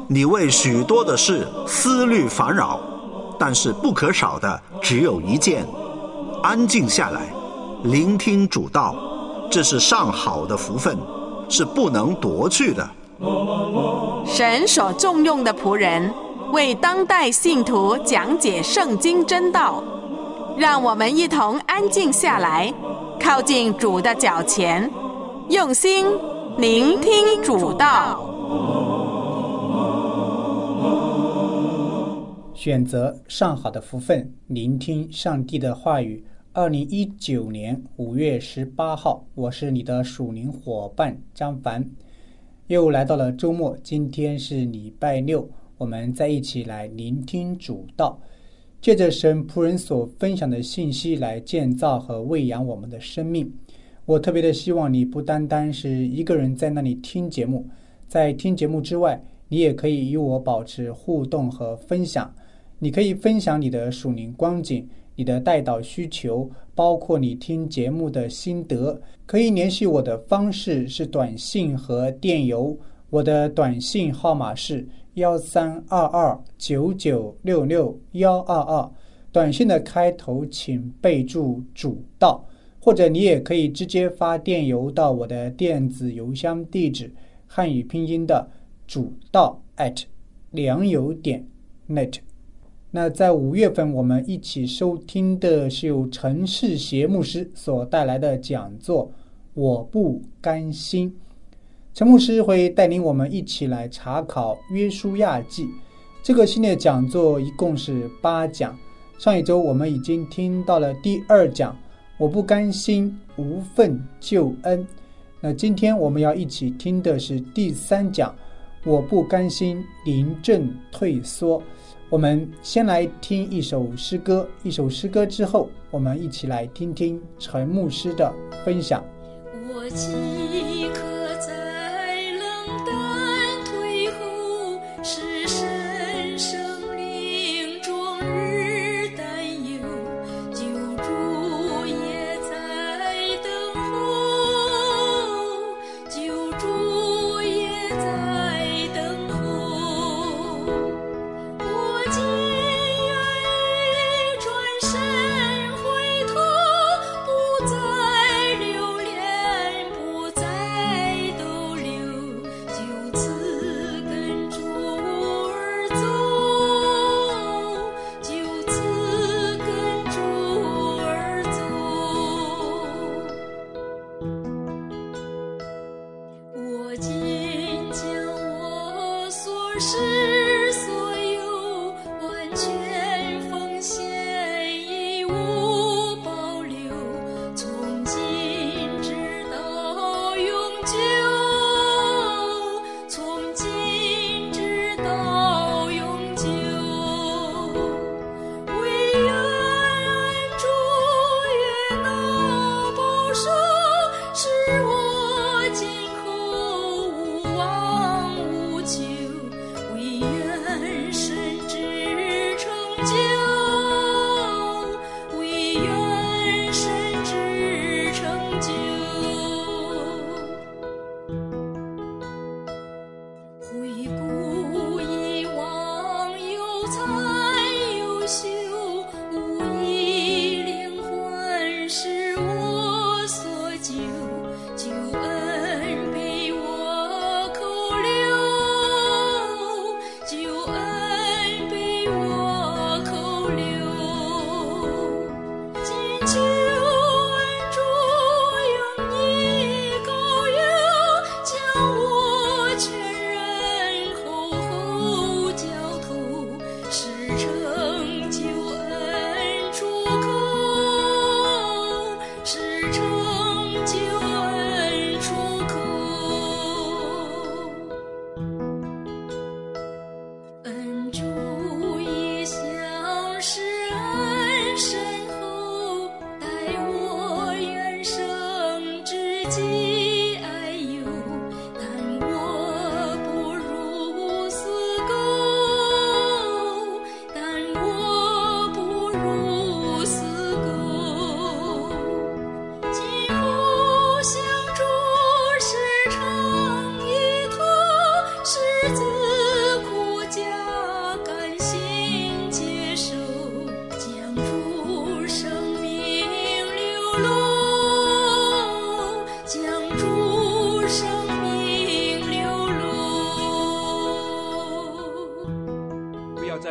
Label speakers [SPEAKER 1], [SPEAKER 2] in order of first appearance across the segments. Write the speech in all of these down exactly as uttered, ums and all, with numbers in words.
[SPEAKER 1] 你为许多的事思虑烦扰，但是不可少的只有一件，安静下来，聆听主道，这是上好的福分，是不能夺去的。
[SPEAKER 2] 神所重用的仆人，为当代信徒讲解圣经真道，让我们一同安静下来，靠近主的脚前，用心聆听主道。
[SPEAKER 3] 选择上好的福分，聆听上帝的话语。二零一九年五月十八号，我是你的属灵伙伴张凡，又来到了周末，今天是礼拜六，我们再一起来聆听主道，借着神仆人所分享的信息来建造和喂养我们的生命。我特别的希望你不单单是一个人在那里听节目，在听节目之外，你也可以与我保持互动和分享。你可以分享你的属灵光景，你的代祷需求，包括你听节目的心得。可以联系我的方式是短信和电邮，我的短信号码是幺三二二九九六六幺二二，短信的开头请备注主道，或者你也可以直接发电邮到我的电子邮箱地址，汉语拼音的主道 at 良友点 net。那在五月份，我们一起收听的是由陈世协牧师所带来的讲座《我不甘心》。陈牧师会带领我们一起来查考约书亚记。这个系列讲座一共是八讲，上一周我们已经听到了第二讲，我不甘心，无份救恩。那今天我们要一起听的是第三讲，我不甘心，临阵退缩。我们先来听一首诗歌，一首诗歌之后，我们一起来听听陈牧师的分享。
[SPEAKER 4] 我饥渴在冷淡退后，是神生灵终日担忧，救主也在等候，救主也在等候。我今愿意转身回头，不再留恋，不再逗留，就此跟主而走，就此跟主而走。我今将我所失所有完全奉献，一无保留，从今直到永久，从今直到永久。唯愿主悦纳保守，使我今后无望无求。唯愿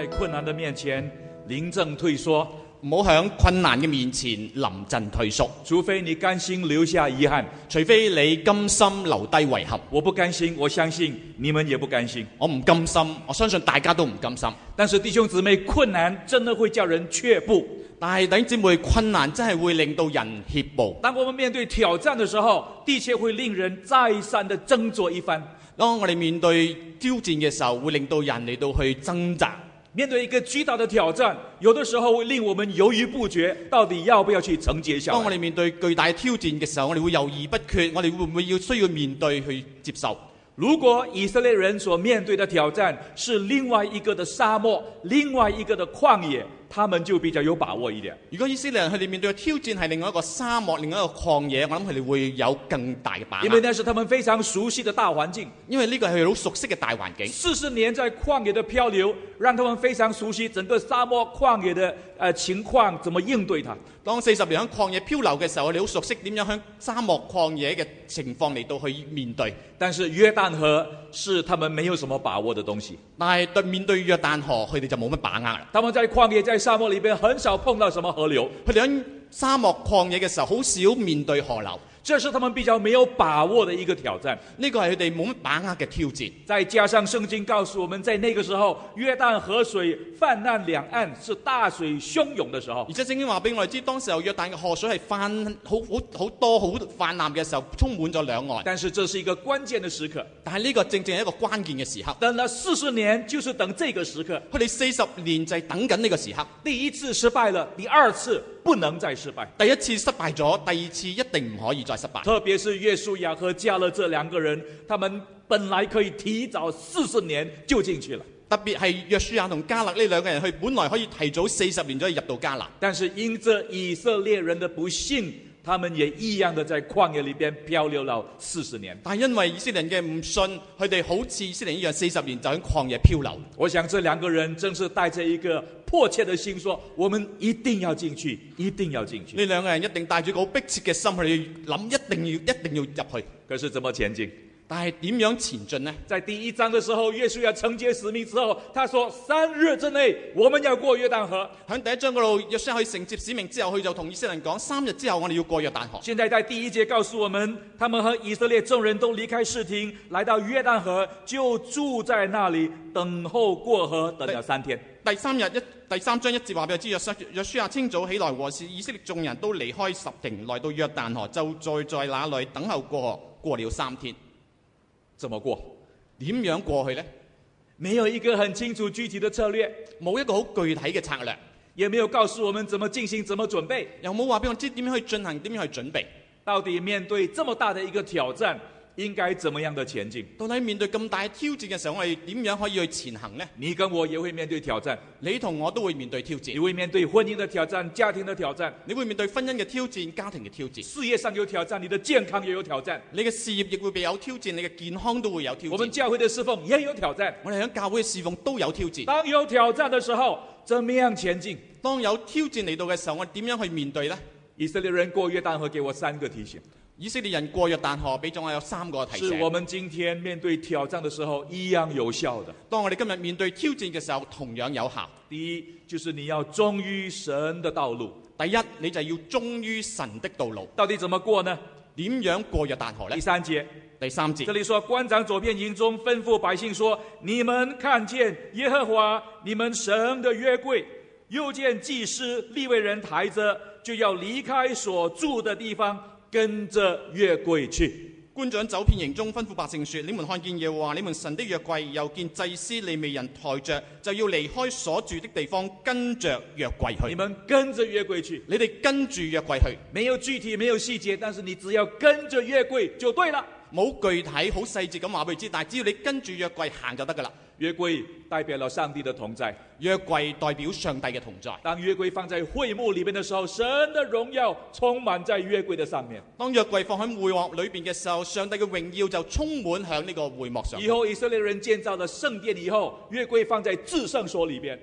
[SPEAKER 5] 困難的面前臨陣退縮，
[SPEAKER 6] 唔好喺困難嘅面前臨陣退縮。
[SPEAKER 5] 除非你甘心留下遺憾，
[SPEAKER 6] 除非你甘心留低遺憾。
[SPEAKER 5] 我不甘心，我相信你們也不甘心。
[SPEAKER 6] 我唔甘心，我相信大家都唔甘心。
[SPEAKER 5] 但是弟兄姊妹，困難真的會叫人卻步。
[SPEAKER 6] 但係弟兄姊妹，困難真係會令到人怯步。
[SPEAKER 5] 當我們面對挑戰的時候，的確會令人再三的斟酌一番。
[SPEAKER 6] 當我哋面對挑戰嘅時候，會令到人嚟到去掙扎。
[SPEAKER 5] 面對一個巨大的挑戰，有的時候會令我們猶豫不決，到底要不要去承接下來。
[SPEAKER 6] 當我哋面對巨大嘅挑戰嘅時候，我哋會猶豫不決，我哋會唔會要需要面對去接受？
[SPEAKER 5] 如果以色列人所面對的挑戰是另外一個的沙漠，另外一個的曠野，他們就比較有把握一點。
[SPEAKER 6] 如果以色列人佢哋面對嘅挑戰係另外一個沙漠，另外一個曠野，我諗佢哋會有更大嘅把握。
[SPEAKER 5] 因為那是他們非常熟悉的大環境，
[SPEAKER 6] 因為呢個係佢哋好熟悉嘅大環境。
[SPEAKER 5] 四十年在曠野的漂流，讓他們非常熟悉整個沙漠曠野的呃情況，怎麼應對它。
[SPEAKER 6] 當四十年喺曠野漂流嘅時候，我哋好熟悉點樣喺沙漠曠野嘅情況嚟到去面對。
[SPEAKER 5] 但是約旦河是他們沒有什麼把握的東西。
[SPEAKER 6] 但係對面對約旦河，佢哋就冇乜把握啦。
[SPEAKER 5] 他們在曠野、在沙漠裏邊很少碰到什麼河流。
[SPEAKER 6] 佢哋喺沙漠曠野嘅時候，好少面對河流。
[SPEAKER 5] 這是他們比較沒有把握的一個挑戰。
[SPEAKER 6] 呢個係佢哋冇乜把握嘅挑戰。
[SPEAKER 5] 再加上聖經告訴我們，在那個時候，約旦河水泛濫兩岸，是大水洶湧的時候。
[SPEAKER 6] 而且聖經話俾我哋知，當時候約旦嘅河水係泛好好好多好泛濫嘅時候，充滿咗兩岸。
[SPEAKER 5] 但是這是一個關鍵的時刻。
[SPEAKER 6] 但係呢個正正係一個關鍵嘅時刻。
[SPEAKER 5] 等了四十年，就是等這個時刻。
[SPEAKER 6] 佢哋四十年就係等緊呢個時刻。
[SPEAKER 5] 第一次失敗了，第二次不能再失敗。
[SPEAKER 6] 第一次失敗咗，第二次一定唔可以再失敗。
[SPEAKER 5] 特別是約書亞和迦勒這兩個人，他們本來可以提早四十年就進去了。
[SPEAKER 6] 特別係約書亞同迦勒呢兩個人，佢本來可以提早四十年就可以入到迦南。
[SPEAKER 5] 但是因着以色列人的不信，他們也一樣的在曠野裏邊漂流了四十年。
[SPEAKER 6] 但係因為以色列人嘅唔信，佢哋好似以色列人一樣，四十年就喺曠野漂流。
[SPEAKER 5] 我想這兩個人正是帶着一個迫切的心說，我們一定要進去，一定要進去。
[SPEAKER 6] 呢兩個人一定帶住個好迫切嘅心去諗，一定要一定要入去。
[SPEAKER 5] 可是怎麼前進？
[SPEAKER 6] 但係點樣前進呢？
[SPEAKER 5] 在第一章的時候，約書亞承接使命之後，他說三日之內我們要過約旦河。喺
[SPEAKER 6] 第一章嗰度，約書亞去承接使命之後，佢就同以色列人講，三日之後我哋要過約旦河。
[SPEAKER 5] 現在在第一節告訴我們，他們和以色列眾人都離開示廷，來到約旦河，就住在那裡等候過河，等了三天。
[SPEAKER 6] 第三日一第三章一節話俾我知，約書約書亞清早起來，和是以色列眾人都離開示廷，來到約旦河，就再在那裡等候過河，過了三天。怎麼過？點樣過去呢？沒有一個很清楚具體的策略，冇一個好具體嘅策略，
[SPEAKER 5] 也沒有告訴我們怎麼進行、怎麼準備，
[SPEAKER 6] 又冇話俾我知點樣去進行、點樣去準備。
[SPEAKER 5] 到底面對這麼大的一個挑戰，應該怎麼樣的前進？
[SPEAKER 6] 到底面對咁大嘅挑戰嘅時候，我哋點樣可以去前行呢？
[SPEAKER 5] 你跟我也會面對挑戰，
[SPEAKER 6] 你同我都會面對挑戰。
[SPEAKER 5] 你會面對婚姻的挑戰、家庭的挑戰，
[SPEAKER 6] 你會面對婚姻嘅挑戰、家庭嘅挑戰。
[SPEAKER 5] 事業上有挑戰，你的健康也有挑戰。
[SPEAKER 6] 你嘅事業亦會被有挑戰，你嘅健康都會有挑戰。
[SPEAKER 5] 我們教會的侍奉也有挑戰，
[SPEAKER 6] 我哋喺教會嘅侍奉都有挑戰。
[SPEAKER 5] 當有挑戰的時候，怎麼樣前進？
[SPEAKER 6] 當有挑戰嚟到嘅時候，我哋點樣去面對呢？
[SPEAKER 5] 以色列人過約旦河給我三個提醒。
[SPEAKER 6] 以色列人過約旦河俾咗我有三個提醒，
[SPEAKER 5] 是我們今天面對挑戰的時候一樣有效的。
[SPEAKER 6] 當我哋今日面對挑戰嘅時候，同樣有效。
[SPEAKER 5] 第一，就是你要忠於神的道路。
[SPEAKER 6] 第一，你就要忠於神的道路。
[SPEAKER 5] 到底怎麼過呢？
[SPEAKER 6] 點樣過約旦河呢？
[SPEAKER 5] 第三節，
[SPEAKER 6] 第三節，
[SPEAKER 5] 這裡說，官長走遍營中，吩咐百姓說：你們看見耶和華你們神的約櫃，又見祭司利未人抬着，就要離開所住的地方，跟着約櫃去。
[SPEAKER 6] 官長走遍營中，吩咐百姓說：你們看見耶和華你們神的約櫃，又見祭司利未人抬着，就要離開所住的地方，跟着約櫃去。
[SPEAKER 5] 你們跟着約櫃去，
[SPEAKER 6] 你哋跟住約櫃去，
[SPEAKER 5] 沒有具體，沒有細節，但是你只要跟着約櫃就對了。
[SPEAKER 6] 冇具體好細節咁話俾你知，但係只要你跟住約櫃行就得噶啦。
[SPEAKER 5] 約櫃代表了上帝的同在，
[SPEAKER 6] 約櫃代表上帝嘅同在。
[SPEAKER 5] 當約櫃放在會幕裏面的時候，神的榮耀充滿在約櫃的上面。
[SPEAKER 6] 當約櫃放喺會幕裏邊嘅時候，上帝嘅榮耀就充滿響呢個會幕上。
[SPEAKER 5] 以後以色列人建造了聖殿以後，約櫃放在至聖所裏邊。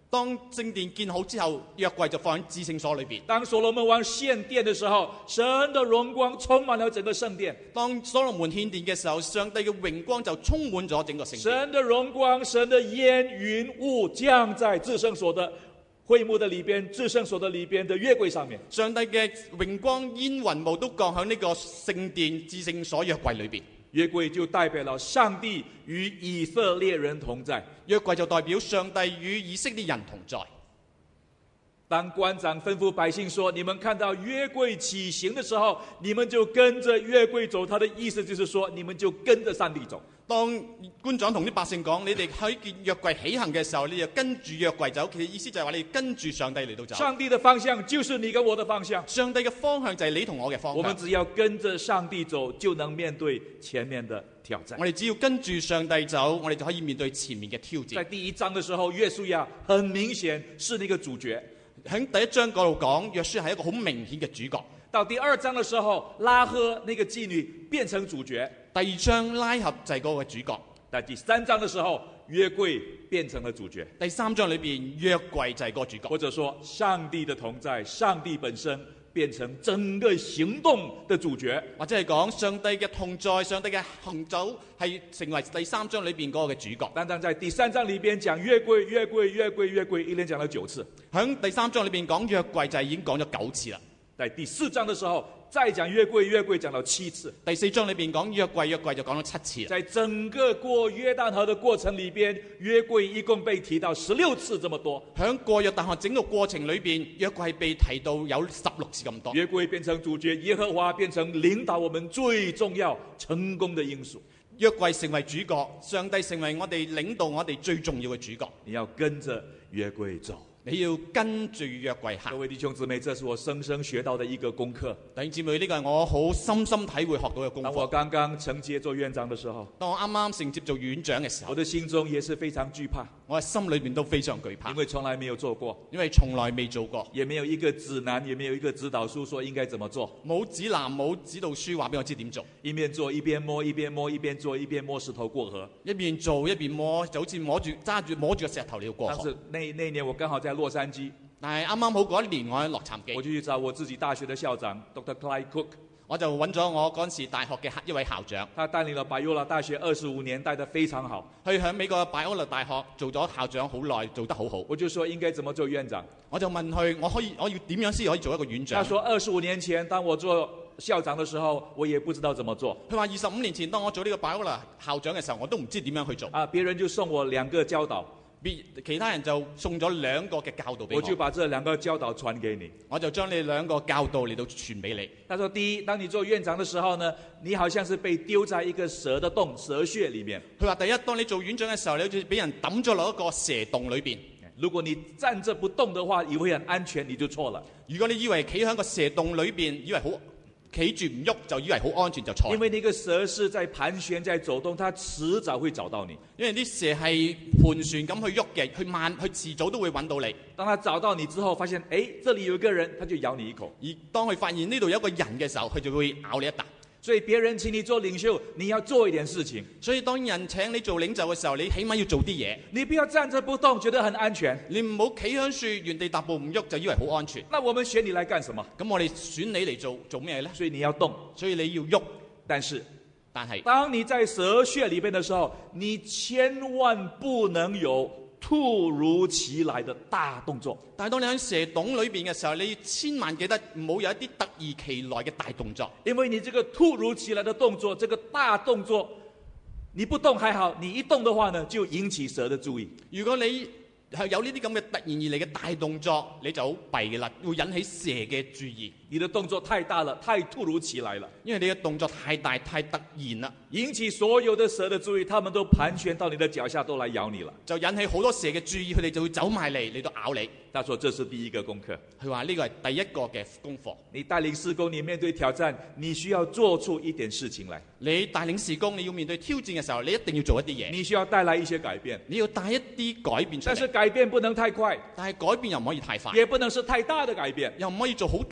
[SPEAKER 6] 當聖殿建好之後，約櫃就放喺至聖所裏邊。
[SPEAKER 5] 当所罗门王献殿的时候，神的荣光充满了整个圣殿。
[SPEAKER 6] 當所羅門獻殿嘅時候，上帝嘅榮光就充滿咗整個聖殿。
[SPEAKER 5] 神的荣光，神的烟云雾降在至圣所的會幕的里邊，至聖所的里邊的約櫃上面。
[SPEAKER 6] 上帝嘅榮光煙雲霧都降喺呢個聖殿至聖所約櫃裏邊。
[SPEAKER 5] 約櫃就代表了上帝與以色列人同在。
[SPEAKER 6] 約櫃就代表上帝與以色列人同在。
[SPEAKER 5] 當官長吩咐百姓說，你們看到約櫃起行的時候，你們就跟着約櫃走，他的意思就是說，你們就跟着上帝走。
[SPEAKER 6] 當官長同啲百姓講，你哋喺見約櫃起行嘅時候，你就跟住約櫃走，其實意思就係話你跟住上帝嚟到走。
[SPEAKER 5] 上帝的方向就是你跟我的方向，
[SPEAKER 6] 上帝嘅方向就係你同我嘅方向。
[SPEAKER 5] 我們只要跟着上帝走，就能面對前面的挑戰。
[SPEAKER 6] 我哋只要跟住上帝走，我哋就可以面對前面嘅挑戰。
[SPEAKER 5] 在第一章的時候，約書亞很明顯是那個主角。
[SPEAKER 6] 喺第一章嗰度講，約書係一個好明顯嘅主角。
[SPEAKER 5] 到第二章的時候，拉赫那個妓女變成主角。
[SPEAKER 6] 第二章拉合就係嗰個主角。
[SPEAKER 5] 在第三章的時候，約櫃變成了主角。
[SPEAKER 6] 第三章裏邊約櫃就係嗰個主角。
[SPEAKER 5] 或者說，上帝的同在，上帝本身變成整個行動的主角。
[SPEAKER 6] 或者係講上帝嘅同在，上帝嘅行走係成為第三章裏邊嗰個嘅主角。
[SPEAKER 5] 單單在第三章裏邊講約櫃、約櫃、約櫃、約櫃，一連講了九次。
[SPEAKER 6] 喺第三章裏邊講約櫃就係已經講咗九次啦。
[SPEAKER 5] 在第四章的時候，再講約櫃，約櫃講到七次。
[SPEAKER 6] 第四章裏邊講約櫃，約櫃就講咗七次。
[SPEAKER 5] 在整個過約旦河的過程裏邊，約櫃一共被提到十六次這麼多。
[SPEAKER 6] 喺過約旦河整個過程裏邊，約櫃被提到有十六次咁多。
[SPEAKER 5] 約櫃變成主角，耶和華變成領導我們最重要成功的因素。
[SPEAKER 6] 約櫃成為主角，上帝成為我哋領導我哋最重要嘅主角。
[SPEAKER 5] 你要跟着約櫃走。
[SPEAKER 6] 你要跟住約櫃行。
[SPEAKER 5] 各位弟兄姊妹，這是我深深學到的一個功課。
[SPEAKER 6] 弟兄姊妹，呢個係我好深深體會學到嘅功課。
[SPEAKER 5] 當我剛剛承接做院長的時候，
[SPEAKER 6] 當我啱啱承接做院長嘅時候，
[SPEAKER 5] 我的心中也是非常懼怕。
[SPEAKER 6] 我嘅心裏面都非常懼怕，
[SPEAKER 5] 因為從來沒有做過，
[SPEAKER 6] 因為從來未做過，
[SPEAKER 5] 也沒有一個指南，也沒有一個指導書說應該怎麼做。
[SPEAKER 6] 冇指南，冇指導書話俾我知點做。
[SPEAKER 5] 一邊做一邊摸，一邊摸一邊做，一邊摸石頭過河。
[SPEAKER 6] 一邊做一邊摸，就好似摸住揸住摸住個石頭嚟到過河。
[SPEAKER 5] 當時那那年我剛好在洛杉磯。
[SPEAKER 6] 但係啱啱好嗰一年我喺洛杉磯，
[SPEAKER 5] 我就去找我自己大學的校長 Doctor Clyde Cook，
[SPEAKER 6] 我就揾咗我嗰陣時大學嘅一位校長，
[SPEAKER 5] 他帶領了拜歐拉大學二十五年，帶得非常好。
[SPEAKER 6] 去喺美國拜歐拉大學做咗校長好耐，做得好好。
[SPEAKER 5] 我就說應該怎麼做院長，
[SPEAKER 6] 我就問佢，我可以我要點樣先可以做一個院長？
[SPEAKER 5] 他說二十五年前當我做校長的時候，我也不知道怎麼做。
[SPEAKER 6] 佢話二十五年前當我做呢個拜歐拉校長嘅時候，我都唔知點樣去做。
[SPEAKER 5] 啊，別人就送我兩個教導。
[SPEAKER 6] 其他人就送咗兩個嘅教導俾我，
[SPEAKER 5] 我就把這兩個教導傳給你，
[SPEAKER 6] 我就將你兩個教導嚟到傳俾你。
[SPEAKER 5] 他說：第一，當你做院長的時候呢，你好像是被丟在一個蛇的洞、蛇穴裡面。
[SPEAKER 6] 佢話：第一，當你做院長嘅時候，你好似俾人抌咗落一個蛇洞裏邊。
[SPEAKER 5] 如果你站着不動的話，以為很安全，你就錯了。
[SPEAKER 6] 如果你以為企喺個蛇洞裏邊，以為好企住唔喐，就以為好安全就錯。
[SPEAKER 5] 因為那個蛇是在盤旋、在走動，它遲早會找到你。
[SPEAKER 6] 因為啲蛇係盤旋咁去喐嘅，去慢，去遲早都會揾到你。
[SPEAKER 5] 當它找到你之後，發現誒，這裡有一個人，它就咬你一口。
[SPEAKER 6] 而當佢發現呢度有一個人嘅時候，佢就會咬你一啖。
[SPEAKER 5] 所以別人請你做領袖，你要做一點事情。
[SPEAKER 6] 所以當人請你做領袖嘅時候，你起碼要做啲嘢。
[SPEAKER 5] 你不要站着不動，覺得很安全。
[SPEAKER 6] 你唔好企喺樹原地踏步唔喐，就以為好安全。
[SPEAKER 5] 那我們選你來幹什麼？
[SPEAKER 6] 咁我哋選你嚟做做咩呢？
[SPEAKER 5] 所以你要動，
[SPEAKER 6] 所以你要喐。
[SPEAKER 5] 但是，
[SPEAKER 6] 但係，
[SPEAKER 5] 當你在蛇穴裏邊的時候，你千萬不能有突如其來的大動作。
[SPEAKER 6] 但係當你喺蛇洞裏邊嘅時候，你千萬記得唔好有一啲突如其來嘅大動作。
[SPEAKER 5] 因為你這個突如其來的動作，這個大動作，你不動還好，你一動的話呢，就引起蛇的注意。
[SPEAKER 6] 如果你係有呢啲咁嘅突然而嚟嘅大動作，你就好弊嘅啦，會引起蛇嘅注意。
[SPEAKER 5] 你的動作太大了，太突如其來了，
[SPEAKER 6] 因為你嘅動作太大太突然啦，
[SPEAKER 5] 引起所有的蛇的注意，他們都盤旋到你的腳下，都來咬你了，
[SPEAKER 6] 就引起好多蛇嘅注意，佢哋就會走埋嚟嚟到咬你。
[SPEAKER 5] 他說這是第一個功課，
[SPEAKER 6] 佢話呢個係第一個嘅功課。
[SPEAKER 5] 你帶領事工，你面對挑戰，你需要做出一點事情來。
[SPEAKER 6] 你帶領事工，你要面對挑戰嘅時候，你一定要做一啲嘢。
[SPEAKER 5] 你需要帶來一些改變，
[SPEAKER 6] 你要帶一啲改變出嚟。
[SPEAKER 5] 但是改變不能太快，
[SPEAKER 6] 但係改變又唔可以太快，
[SPEAKER 5] 也不能是太大的改變，
[SPEAKER 6] 又唔可以做好大嘅改變。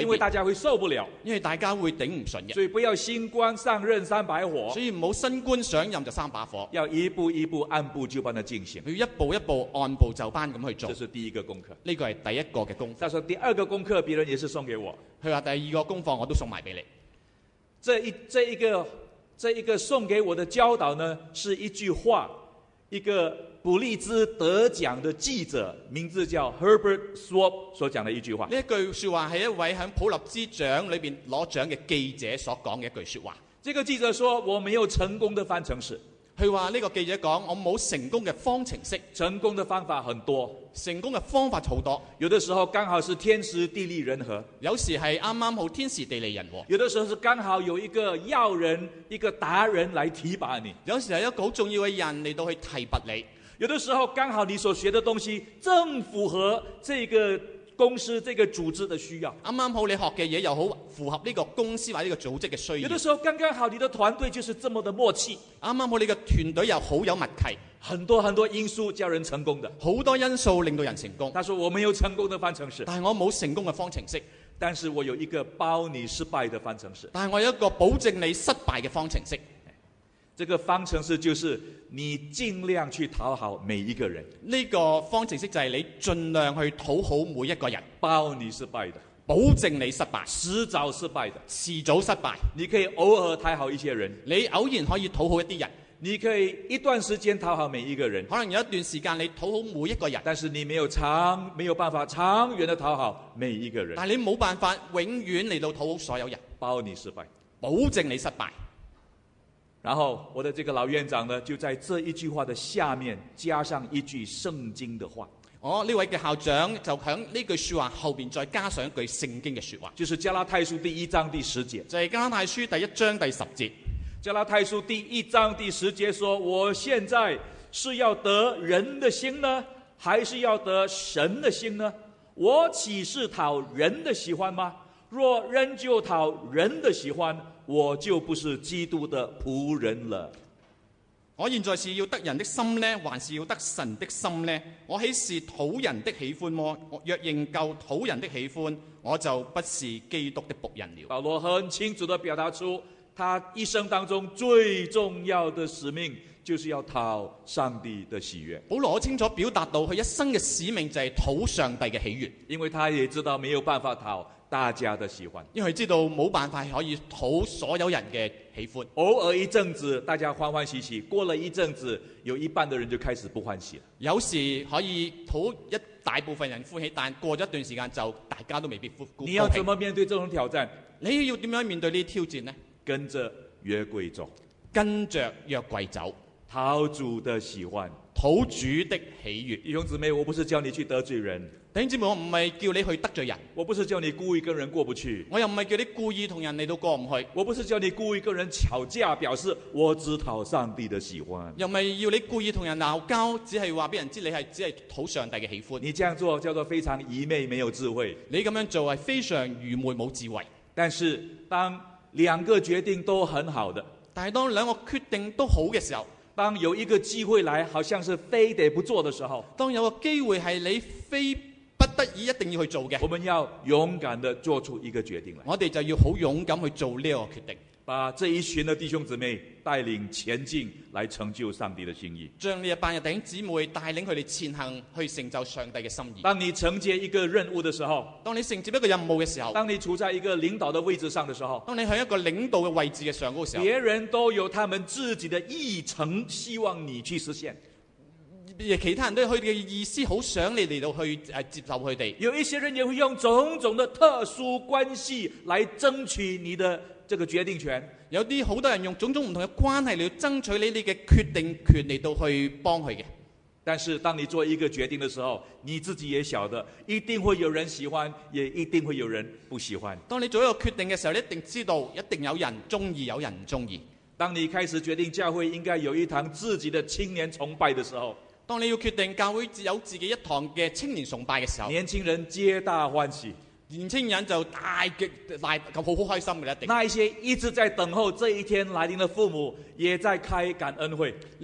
[SPEAKER 5] 因為
[SPEAKER 6] 變，
[SPEAKER 5] 大家會受不了，
[SPEAKER 6] 因為大家會頂唔順嘅。
[SPEAKER 5] 所以不要新官上任三把火
[SPEAKER 6] 所，以唔好新官上任就三把火，
[SPEAKER 5] 要一步一步按部就班的進行。
[SPEAKER 6] 佢要一步一步按部就班咁去做。
[SPEAKER 5] 這是第一個功課。
[SPEAKER 6] 呢個係第一個嘅功課。
[SPEAKER 5] 他說第二個功課，別人也是送給我。
[SPEAKER 6] 佢話第二個功課我都送埋俾你。
[SPEAKER 5] 這一這一個這一個送給我的教導呢，是一句話，一個普利茲得獎的記者，名字叫 Herbert Swope 所講的一句話。
[SPEAKER 6] 呢一句説話係一位喺普立茲獎裏邊攞獎嘅記者所講嘅一句説話。
[SPEAKER 5] 這個記者說：我沒有成功的方程式。
[SPEAKER 6] 佢話呢個記者講：我冇成功嘅方程式，
[SPEAKER 5] 成功的方法很多，
[SPEAKER 6] 成功嘅方法好多。
[SPEAKER 5] 有的時候剛好是天時地利人和，
[SPEAKER 6] 有時係啱啱好天時地利人和，
[SPEAKER 5] 有的時候是剛好有一個要人、一個達人來提拔你，
[SPEAKER 6] 有時係一個好重要嘅人嚟到去提拔你。
[SPEAKER 5] 有的時候剛好你所學的東西正符合這個公司、這個組織的需要。
[SPEAKER 6] 啱啱好你學嘅嘢又好符合呢個公司或者呢個組織嘅需要。
[SPEAKER 5] 有的時候剛剛好你的團隊就是這麼的默契。
[SPEAKER 6] 啱啱好你嘅團隊又好有默契，
[SPEAKER 5] 很多很多因素叫人成功的，
[SPEAKER 6] 好多因素令到人成功。
[SPEAKER 5] 他說我沒有成功的方程式，
[SPEAKER 6] 但係我冇成功嘅方程式，
[SPEAKER 5] 但是我有一個包你失敗的方程式。
[SPEAKER 6] 但係我有一個保證你失敗嘅方程式。
[SPEAKER 5] 這個方程式就是你盡量去討好每一個人。
[SPEAKER 6] 呢個方程式就係你盡量去討好每一個人，
[SPEAKER 5] 包你失敗的，
[SPEAKER 6] 保證你失敗，
[SPEAKER 5] 遲早失敗的，
[SPEAKER 6] 遲早失敗。
[SPEAKER 5] 你可以偶爾討好一些人，
[SPEAKER 6] 你偶然可以討好一啲人，
[SPEAKER 5] 你可以一段時間討好每一個人，
[SPEAKER 6] 可能有一段時間你討好每一個人，
[SPEAKER 5] 但是你沒有長沒有辦法長遠的討好每一個人，
[SPEAKER 6] 但係你冇辦法永遠嚟到討好所有人，
[SPEAKER 5] 包你失敗，
[SPEAKER 6] 保證你失敗。
[SPEAKER 5] 然後我的這個老院長呢，就在這一句話的下面加上一句聖經的話。
[SPEAKER 6] 我呢位嘅校長就喺呢句説話後邊再加上一句聖經嘅説話，
[SPEAKER 5] 就是加拉太書第一章第十節，
[SPEAKER 6] 就係加拉太書第一章第十節。
[SPEAKER 5] 加拉太書第一章第十節說：我現在是要得人的心呢，還是要得神的心呢？我豈是討人的喜歡嗎？若仍舊討人的喜歡，我就不是基督的僕人了。
[SPEAKER 6] 我現在是要得人的心呢，還是要得神的心呢？我豈是討人的喜歡麼？若仍舊討人的喜歡，我就不是基督的僕人了。
[SPEAKER 5] 保羅很清楚地表達出，他一生當中最重要的使命，就是要討上帝的喜悅。
[SPEAKER 6] 保羅清楚表達到佢一生嘅使命就係討上帝嘅喜悅，
[SPEAKER 5] 因為他也知道沒有辦法討大家的喜歡，
[SPEAKER 6] 因為佢知道冇辦法可以討所有人嘅喜歡。
[SPEAKER 5] 偶爾一陣子大家歡歡喜喜，過了一陣子，有一半的人就開始不歡喜了。
[SPEAKER 6] 有時可以討一大部分人歡喜，但過咗一段時間就大家都未必歡喜。
[SPEAKER 5] 你要怎麼面對這種挑戰？
[SPEAKER 6] 你要點樣面對呢啲挑戰呢？
[SPEAKER 5] 跟着約櫃走，
[SPEAKER 6] 跟着約櫃走，
[SPEAKER 5] 討主的喜歡，
[SPEAKER 6] 討主的喜悅。
[SPEAKER 5] 弟兄姊妹，我不是叫你去得罪人，
[SPEAKER 6] 弟兄姊妹，我唔係叫你去得罪人，
[SPEAKER 5] 我不是叫你故意跟人過不去，
[SPEAKER 6] 我又唔係叫你故意同人嚟到過唔去，
[SPEAKER 5] 我不是叫你故意跟人吵架，表示我只討上帝的喜歡，
[SPEAKER 6] 又唔係要你故意同人鬧交，只係話俾人知你係只係討上帝嘅喜歡。
[SPEAKER 5] 你這樣做叫做非常愚昧，沒有智慧。
[SPEAKER 6] 你咁樣做係非常愚昧冇智慧。
[SPEAKER 5] 但是當兩個決定都很好的，
[SPEAKER 6] 但係當兩個決定都好嘅時候，
[SPEAKER 5] 當有一個機會來，好像是非得不做的時候，
[SPEAKER 6] 當有個機會係你非不得已一定要去做嘅，
[SPEAKER 5] 我們要勇敢地做出一個決定來。
[SPEAKER 6] 我哋就要好勇敢去做呢個決定，
[SPEAKER 5] 把這一群的弟兄姊妹帶領前進，來成就上帝的心意。
[SPEAKER 6] 將呢一班嘅弟兄姊妹帶領佢哋前行，去成就上帝嘅心意。
[SPEAKER 5] 當你承接一個任務的時候，
[SPEAKER 6] 當你承接一個任務嘅時候，
[SPEAKER 5] 當你處在一個領導的位置上的時候，
[SPEAKER 6] 當你喺一個領導嘅位置嘅上高嘅時候，
[SPEAKER 5] 別人都有他們自己的議程，希望你去實現。
[SPEAKER 6] 其他人都有佢哋嘅意思，好想你嚟到去誒接受佢哋。
[SPEAKER 5] 有一些人也會用種種的特殊關係來爭取你的這個決定權。
[SPEAKER 6] 有啲好多人用種種唔同嘅關係嚟爭取你哋嘅決定權嚟到去幫佢嘅。
[SPEAKER 5] 但是當你做一個決定的時候，你自己也曉得，一定會有人喜歡，也一定會有人不喜歡。
[SPEAKER 6] 當你做一個決定嘅時候，你一定知道，一定有人中意，有人唔中意。
[SPEAKER 5] 當你開始決定教會應該有一堂自己的青年崇拜的時候，
[SPEAKER 6] 當你要決定教會有自己一堂嘅青年崇拜嘅時候，
[SPEAKER 5] 年輕人皆大歡喜，
[SPEAKER 6] 年輕人就大極大咁好好開心嘅一定。
[SPEAKER 5] 那一些一直在等候這一天來臨的父母，也在開感恩會。
[SPEAKER 6] 呢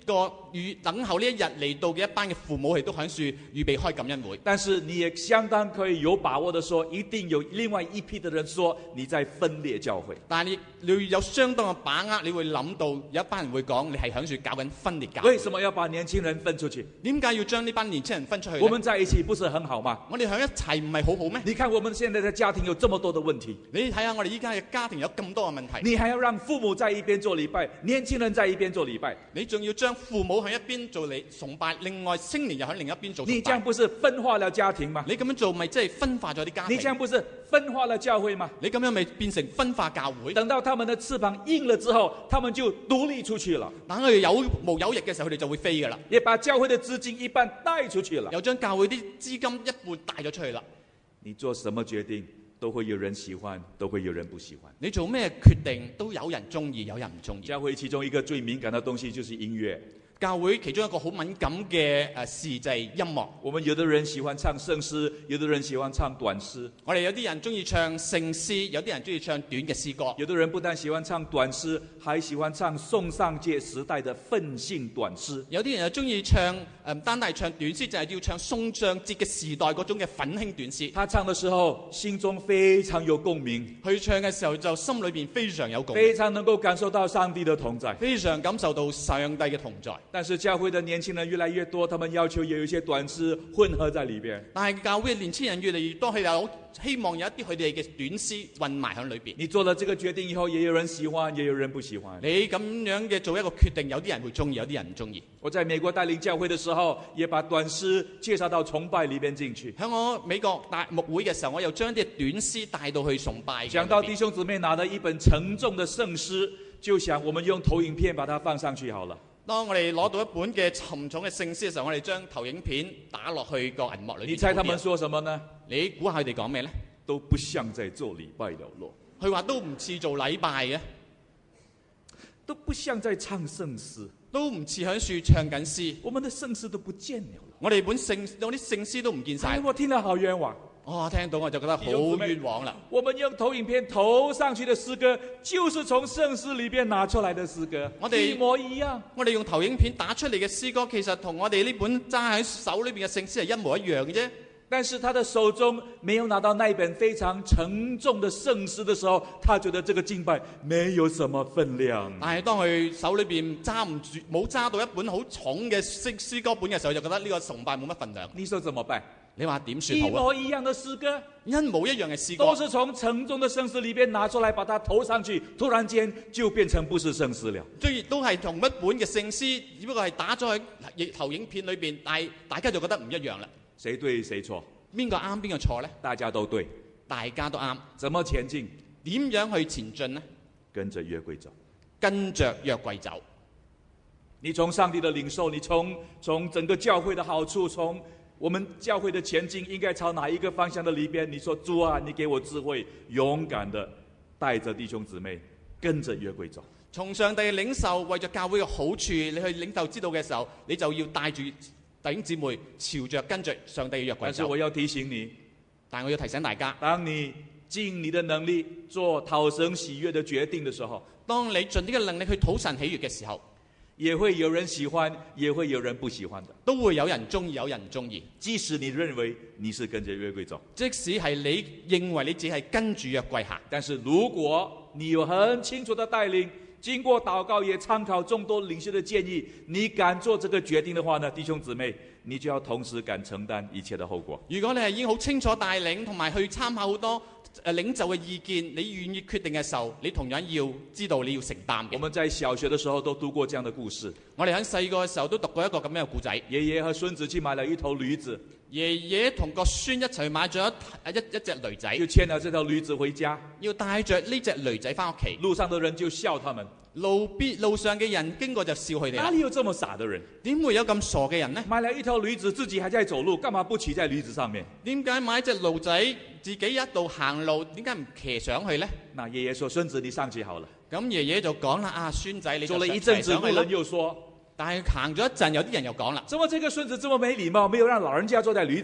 [SPEAKER 6] 個預等候呢一日嚟到嘅一班嘅父母，亦都喺處預備開感恩會。
[SPEAKER 5] 但是你也相當可以有把握的說，一定有另外一批的人說你在分裂教會。
[SPEAKER 6] 但係你你有相當嘅把握，你會諗到有一班人會講你係喺處搞緊分裂教會。
[SPEAKER 5] 為什麼要把年輕人分出去？
[SPEAKER 6] 點解要將呢班年輕人分出去呢？
[SPEAKER 5] 我們在一起不是很好嗎？
[SPEAKER 6] 我哋喺一齊唔係好好咩？
[SPEAKER 5] 你看我們現在的家庭有這麼多的問題，
[SPEAKER 6] 你睇下我哋依家嘅家庭有咁多嘅問題，
[SPEAKER 5] 你還要讓父母在一邊做禮拜，年輕人在一邊做禮拜，
[SPEAKER 6] 你仲要將父母喺一邊做你崇拜，另外青年又喺另一邊做崇拜。
[SPEAKER 5] 你這樣不是分化了家庭嗎？
[SPEAKER 6] 你咁樣做咪即係分化咗啲家庭？
[SPEAKER 5] 你這樣不是分化了教會嗎？
[SPEAKER 6] 你咁樣咪變成分化教會？
[SPEAKER 5] 等到他們的翅膀硬了之後，他們就獨立出去了。
[SPEAKER 6] 等佢哋有毛有翼嘅時候，佢哋就會飛㗎啦。
[SPEAKER 5] 也把教會的資金一半帶出去了，
[SPEAKER 6] 又將教會啲資金一半帶咗出去啦。
[SPEAKER 5] 你做什麼決定，都會有人喜歡，都會有人不喜歡。
[SPEAKER 6] 你做咩決定，都有人中意，有人唔中意。
[SPEAKER 5] 教會其中一個最敏感的東西就是音樂。
[SPEAKER 6] 教會其中一個好敏感嘅誒事就係音樂。
[SPEAKER 5] 我們有的人喜歡唱聖詩，有的人喜歡唱短詩。
[SPEAKER 6] 我哋有啲人中意唱聖詩，有啲人中意唱短嘅詩歌。
[SPEAKER 5] 有的人不但喜歡唱短詩，還喜歡唱宋尚節時代的奮興短詩。
[SPEAKER 6] 有啲人又中意唱誒，唔單係唱短詩，就係要唱宋尚節嘅時代嗰種嘅奮興短詩。
[SPEAKER 5] 他唱的時候，心中非常有共鳴。
[SPEAKER 6] 佢唱嘅時候就心裏邊非常有共鳴，
[SPEAKER 5] 非常能夠感受到上帝的同在，
[SPEAKER 6] 非常感受到上帝嘅同在。
[SPEAKER 5] 但是教會的年輕人越來越多，他們要求也有一些短詩混合在裏邊。
[SPEAKER 6] 但係教會嘅年輕人越嚟越多，佢哋希望有一啲佢哋嘅短詩混埋喺裏邊。
[SPEAKER 5] 你做了這個決定以後，也有人喜歡，也有人不喜歡。
[SPEAKER 6] 你咁樣嘅做一個決定，有啲人會中意，有啲人唔中意。
[SPEAKER 5] 我在美國帶領教會的時候，也把短詩介紹到崇拜裏邊進去。
[SPEAKER 6] 喺我美國大牧會嘅時候，我又將啲短詩帶到去崇拜。
[SPEAKER 5] 講到弟兄姊妹拿了一本沉重的聖詩，就想我們用投影片把它放上去好了。
[SPEAKER 6] 當我哋攞到一本嘅沉重嘅聖詩嘅時候，我哋將投影片打落去個銀幕裏面。
[SPEAKER 5] 你猜他們說什麼呢？
[SPEAKER 6] 你估下佢哋講咩呢？
[SPEAKER 5] 都不像在做禮拜了咯。
[SPEAKER 6] 佢話都唔似做禮拜嘅，
[SPEAKER 5] 都不像在唱聖詩，
[SPEAKER 6] 都唔似喺樹唱緊詩。
[SPEAKER 5] 我們的聖詩都不見了。
[SPEAKER 6] 我哋本聖我啲聖詩都唔見晒。
[SPEAKER 5] 哎，我聽了好冤枉。
[SPEAKER 6] 哦，聽到我就覺得好冤枉啦。
[SPEAKER 5] 我們用投影片投上去的詩歌，就是從聖詩裏邊拿出來的詩歌，
[SPEAKER 6] 我哋
[SPEAKER 5] 一模一樣。
[SPEAKER 6] 我哋用投影片打出嚟嘅詩歌，其實同我哋呢本揸喺手裏邊嘅聖詩係一模一樣嘅啫。
[SPEAKER 5] 但是他的手中沒有拿到那一本非常沉重的聖詩的時候，他覺得這個敬拜沒有什麼分量。
[SPEAKER 6] 但係當佢手裏邊揸唔住，冇揸到一本好重嘅詩詩歌本嘅時候，就覺得呢個崇拜冇乜分量。
[SPEAKER 5] 你說怎麼辦？
[SPEAKER 6] 你話點算好啊？
[SPEAKER 5] 一模一樣的詩歌，
[SPEAKER 6] 一模一樣嘅詩歌，
[SPEAKER 5] 都是從沉重的聖詩裏邊拿出來，把它投上去，突然間就變成不是聖詩了。
[SPEAKER 6] 雖然都係同一本嘅聖詩，只不過係打咗喺投影片裏邊，但係大家就覺得唔一樣啦。
[SPEAKER 5] 誰對誰錯？
[SPEAKER 6] 邊個啱邊個錯呢？
[SPEAKER 5] 大家都對，
[SPEAKER 6] 大家都啱。
[SPEAKER 5] 怎麼前進？
[SPEAKER 6] 點樣去前進呢？
[SPEAKER 5] 跟着約櫃走，
[SPEAKER 6] 跟着約櫃走。
[SPEAKER 5] 你從上帝的領受，你從從整個教會的好處，從我們教會的前進應該朝哪一個方向的裏邊？你說主啊，你給我智慧，勇敢的帶着弟兄姊妹跟着約櫃走。
[SPEAKER 6] 從上帝領受，為着教會嘅好處，你去領受知道嘅時候，你就要帶住弟兄姊妹朝着跟着上帝嘅約櫃走。
[SPEAKER 5] 但是我要提醒你，
[SPEAKER 6] 但我要提醒大家，
[SPEAKER 5] 當你盡你的能力做討神喜悅的決定的時候，
[SPEAKER 6] 當你盡呢個能力去討神喜悅嘅時候，
[SPEAKER 5] 也會有人喜歡，也會有人不喜歡的，
[SPEAKER 6] 都會有人中意，有人唔中意。
[SPEAKER 5] 即使你認為你是跟着約櫃走，
[SPEAKER 6] 即使係你認為你只係跟住約櫃行，
[SPEAKER 5] 但是如果你有很清楚的帶領，經過禱告也參考眾多領袖的建議，你敢做這個決定的話呢，弟兄姊妹，你就要同時敢承擔一切的後果。
[SPEAKER 6] 如果你係已經好清楚帶領，同埋去參考好多誒領袖嘅意見，你願意決定嘅時候，你同樣要知道你要承擔嘅。
[SPEAKER 5] 我們在小學的時候都讀過這樣的故事。
[SPEAKER 6] 我哋喺細個嘅時候都讀過一個咁樣嘅故仔。
[SPEAKER 5] 爺爺和孫子去買了一頭驢子，
[SPEAKER 6] 爺爺同個孫一齊買咗一一一隻驢仔，
[SPEAKER 5] 就牽了這頭驢子回家，
[SPEAKER 6] 要帶着呢隻驢仔翻屋企。
[SPEAKER 5] 路上的人就笑他們。
[SPEAKER 6] 路邊路上嘅人經過就笑佢哋啦。
[SPEAKER 5] 哪裡有這麼傻的人？
[SPEAKER 6] 點會有咁傻嘅人呢？
[SPEAKER 5] 買了一頭驢子，自己還在走路，幹嘛不騎在驢子上面？
[SPEAKER 6] 點解買隻驢仔自己一路行路，點解唔騎上去呢？
[SPEAKER 5] 那爺爺說：孫子，你上去好了。
[SPEAKER 6] 咁爺爺就講啦：啊，孫仔，你就
[SPEAKER 5] 走了一陣子，路人又說。
[SPEAKER 6] 但係行咗一陣，有啲人又講啦：
[SPEAKER 5] 怎麼這個孫子這麼沒禮貌，沒有讓老人家坐在驢子上？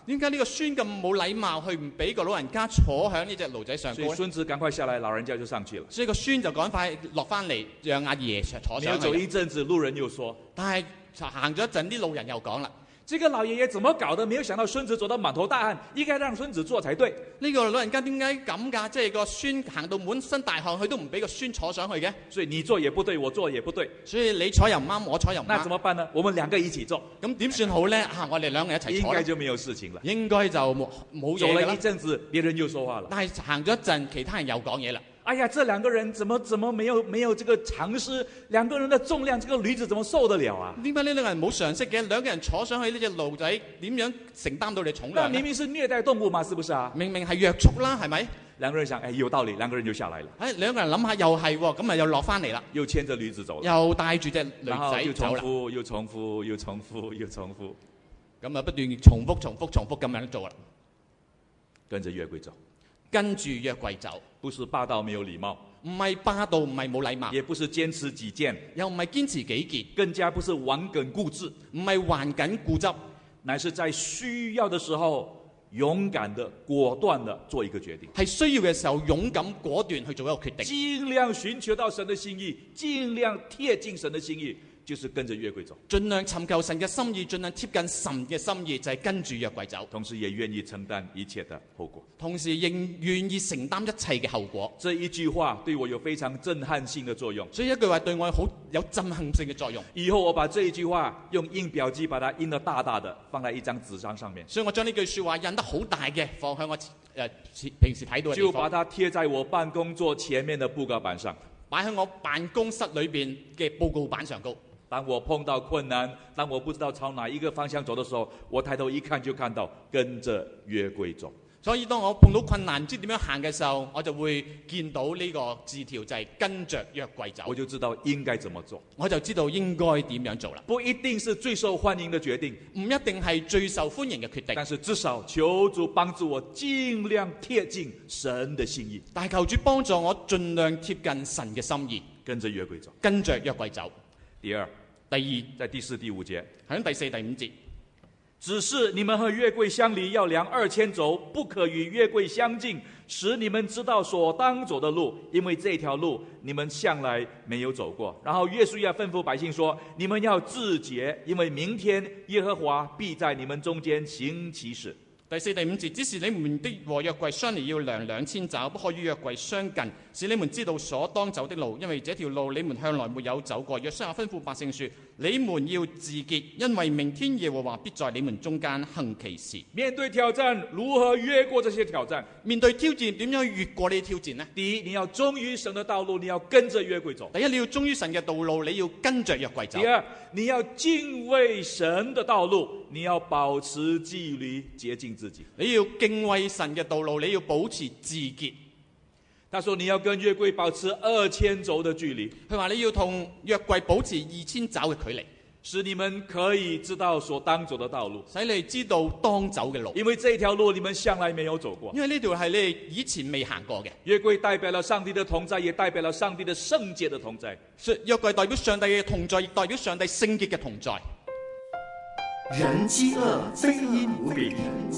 [SPEAKER 6] 點解呢個孫咁冇禮貌，去唔俾個老人家坐喺呢隻驢仔上高呢？
[SPEAKER 5] 所以孫子趕快下來，老人家就上去了。
[SPEAKER 6] 所以個孫就趕快落翻嚟，讓阿爺坐上去。
[SPEAKER 5] 沒有走一陣子，路人又說：
[SPEAKER 6] 但係行咗一陣，啲路人又講啦。
[SPEAKER 5] 這個老爺爺怎麼搞的？沒有想到孫子走到滿頭大汗，應該讓孫子坐才對。
[SPEAKER 6] 呢個老人家點解咁㗎？即係個孫行到滿身大汗，佢都唔俾個孫坐上去嘅。
[SPEAKER 5] 所以你坐也不對，我坐也不對。
[SPEAKER 6] 所以你坐又唔啱，我坐又唔啱。
[SPEAKER 5] 那怎麼辦呢？我們兩個一起坐。
[SPEAKER 6] 咁點算好呢？啊，我哋兩個一齊坐。
[SPEAKER 5] 應該就沒有事情了。
[SPEAKER 6] 應該就冇冇嘢
[SPEAKER 5] 走了
[SPEAKER 6] 啦。
[SPEAKER 5] 一陣子，別人又說話了。
[SPEAKER 6] 但係行咗一陣，其他人又講嘢啦。
[SPEAKER 5] 哎呀，這兩個人怎麼怎麼沒有沒有這個常識？兩個人的重量，這個驢子怎麼受得了啊？
[SPEAKER 6] 點解呢兩個人冇常識嘅？兩個人坐上去呢隻驢仔，點樣承擔到你重量？
[SPEAKER 5] 那明明是虐待動物嘛，是不是啊？
[SPEAKER 6] 明明係約束啦，係咪？
[SPEAKER 5] 兩個人想，哎，有道理，兩個人就下來了。
[SPEAKER 6] 哎，兩個人諗下又係喎，咁咪又落翻嚟啦，
[SPEAKER 5] 又牽着驢子走了，
[SPEAKER 6] 又帶住隻驢仔
[SPEAKER 5] 又
[SPEAKER 6] 走啦，
[SPEAKER 5] 重複，又重複，又重複，又重複，
[SPEAKER 6] 咁啊不斷重複、重複、重複咁樣做啦，
[SPEAKER 5] 跟着約櫃走，
[SPEAKER 6] 跟住約櫃走，
[SPEAKER 5] 不是霸道沒有禮貌。
[SPEAKER 6] 唔係霸道，唔係冇禮貌，
[SPEAKER 5] 也不是堅持己見，
[SPEAKER 6] 又唔係堅持己見，
[SPEAKER 5] 更加不是頑梗固執，
[SPEAKER 6] 唔係頑梗固執，
[SPEAKER 5] 乃是在需要的時候勇敢的、果斷的做一個決定。
[SPEAKER 6] 係需要嘅時候勇敢果斷去做一個決定，
[SPEAKER 5] 盡量尋求到神的心意，盡量貼近神的心意，就是跟着約櫃走。
[SPEAKER 6] 盡量尋求神嘅心意，盡量貼近神嘅心意，就係跟住約櫃走。
[SPEAKER 5] 同時也願意承擔一切的後果。
[SPEAKER 6] 同時仍願意承擔一切嘅後果。
[SPEAKER 5] 這一句話對我有非常震撼性的作用。
[SPEAKER 6] 所以一句話對我好有震撼性嘅作用。
[SPEAKER 5] 以後我把這一句話用印表機把它印得大大的，放在一張紙張上面。
[SPEAKER 6] 所以我將呢句說話印得好大嘅，放喺我誒、呃、平時睇到嘅地方。
[SPEAKER 5] 就把它貼在我辦公桌前面的布告板上，
[SPEAKER 6] 擺喺我辦公室裏邊嘅報告板上高。
[SPEAKER 5] 當我碰到困難，當我不知道朝哪一個方向走的時候，我抬頭一看就看到跟着約櫃走。
[SPEAKER 6] 所以當我碰到困難唔知點樣行嘅時候，我就會見到呢個字條就係跟着約櫃走。
[SPEAKER 5] 我就知道應該怎麼做，
[SPEAKER 6] 我就知道應該點樣做啦。
[SPEAKER 5] 不一定是最受歡迎的決定，
[SPEAKER 6] 唔一定係最受歡迎嘅決定，
[SPEAKER 5] 但是至少求主幫助我盡量貼近神的心意。
[SPEAKER 6] 但係求主幫助我盡量貼近神嘅心意，
[SPEAKER 5] 跟着約櫃走，
[SPEAKER 6] 跟着約櫃走。
[SPEAKER 5] 第二，
[SPEAKER 6] 第二，
[SPEAKER 5] 在第四、第五節，
[SPEAKER 6] 喺第四、第五節。
[SPEAKER 5] 只是你們和約櫃相離要量二千肘，不可與約櫃相近，使你們知道所當走的路，因為這條路你們向來沒有走過。然後約書亞吩咐百姓說：你們要自潔，因為明天耶和華必在你們中間行奇事。
[SPEAKER 6] 第四、第五節，只是你們的和約櫃相離要量兩千肘，不可與約櫃相近，使你們知道所當走的路，因為這條路你們向來沒有走過。約書亞吩咐百姓說：你們要自潔，因為明天耶和華必在你們中間行奇事。
[SPEAKER 5] 面對挑戰，如何越過這些挑戰？
[SPEAKER 6] 面對挑戰，點樣越過呢啲挑戰呢？
[SPEAKER 5] 第一，你要忠於神的道路，你要跟着約櫃走。
[SPEAKER 6] 第一，你要忠於神嘅道路，你要跟着約櫃走。
[SPEAKER 5] 第二，你要敬畏神的道路，你要保持紀律，潔淨自己。
[SPEAKER 6] 你要敬畏神嘅道路，你要保持自潔。
[SPEAKER 5] 他說你要跟約櫃保持二千肘的距離。
[SPEAKER 6] 佢話你要同約櫃保持二千肘嘅距離，
[SPEAKER 5] 使你們可以知道所當走的道路，
[SPEAKER 6] 使你知道當走嘅路。
[SPEAKER 5] 因為這條路你們向來沒有走過，
[SPEAKER 6] 因為呢條係你哋以前未行過嘅。
[SPEAKER 5] 約櫃代表了上帝的同在，也代表了上帝的聖潔的同在。
[SPEAKER 6] 約櫃代表上帝嘅同在，亦代表上帝聖潔嘅同在。
[SPEAKER 7] 人飢餓，非因無餅；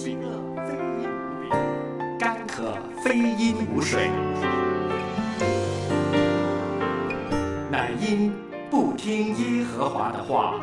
[SPEAKER 7] 乾渴，非因無水，乃因不聽耶和華的話。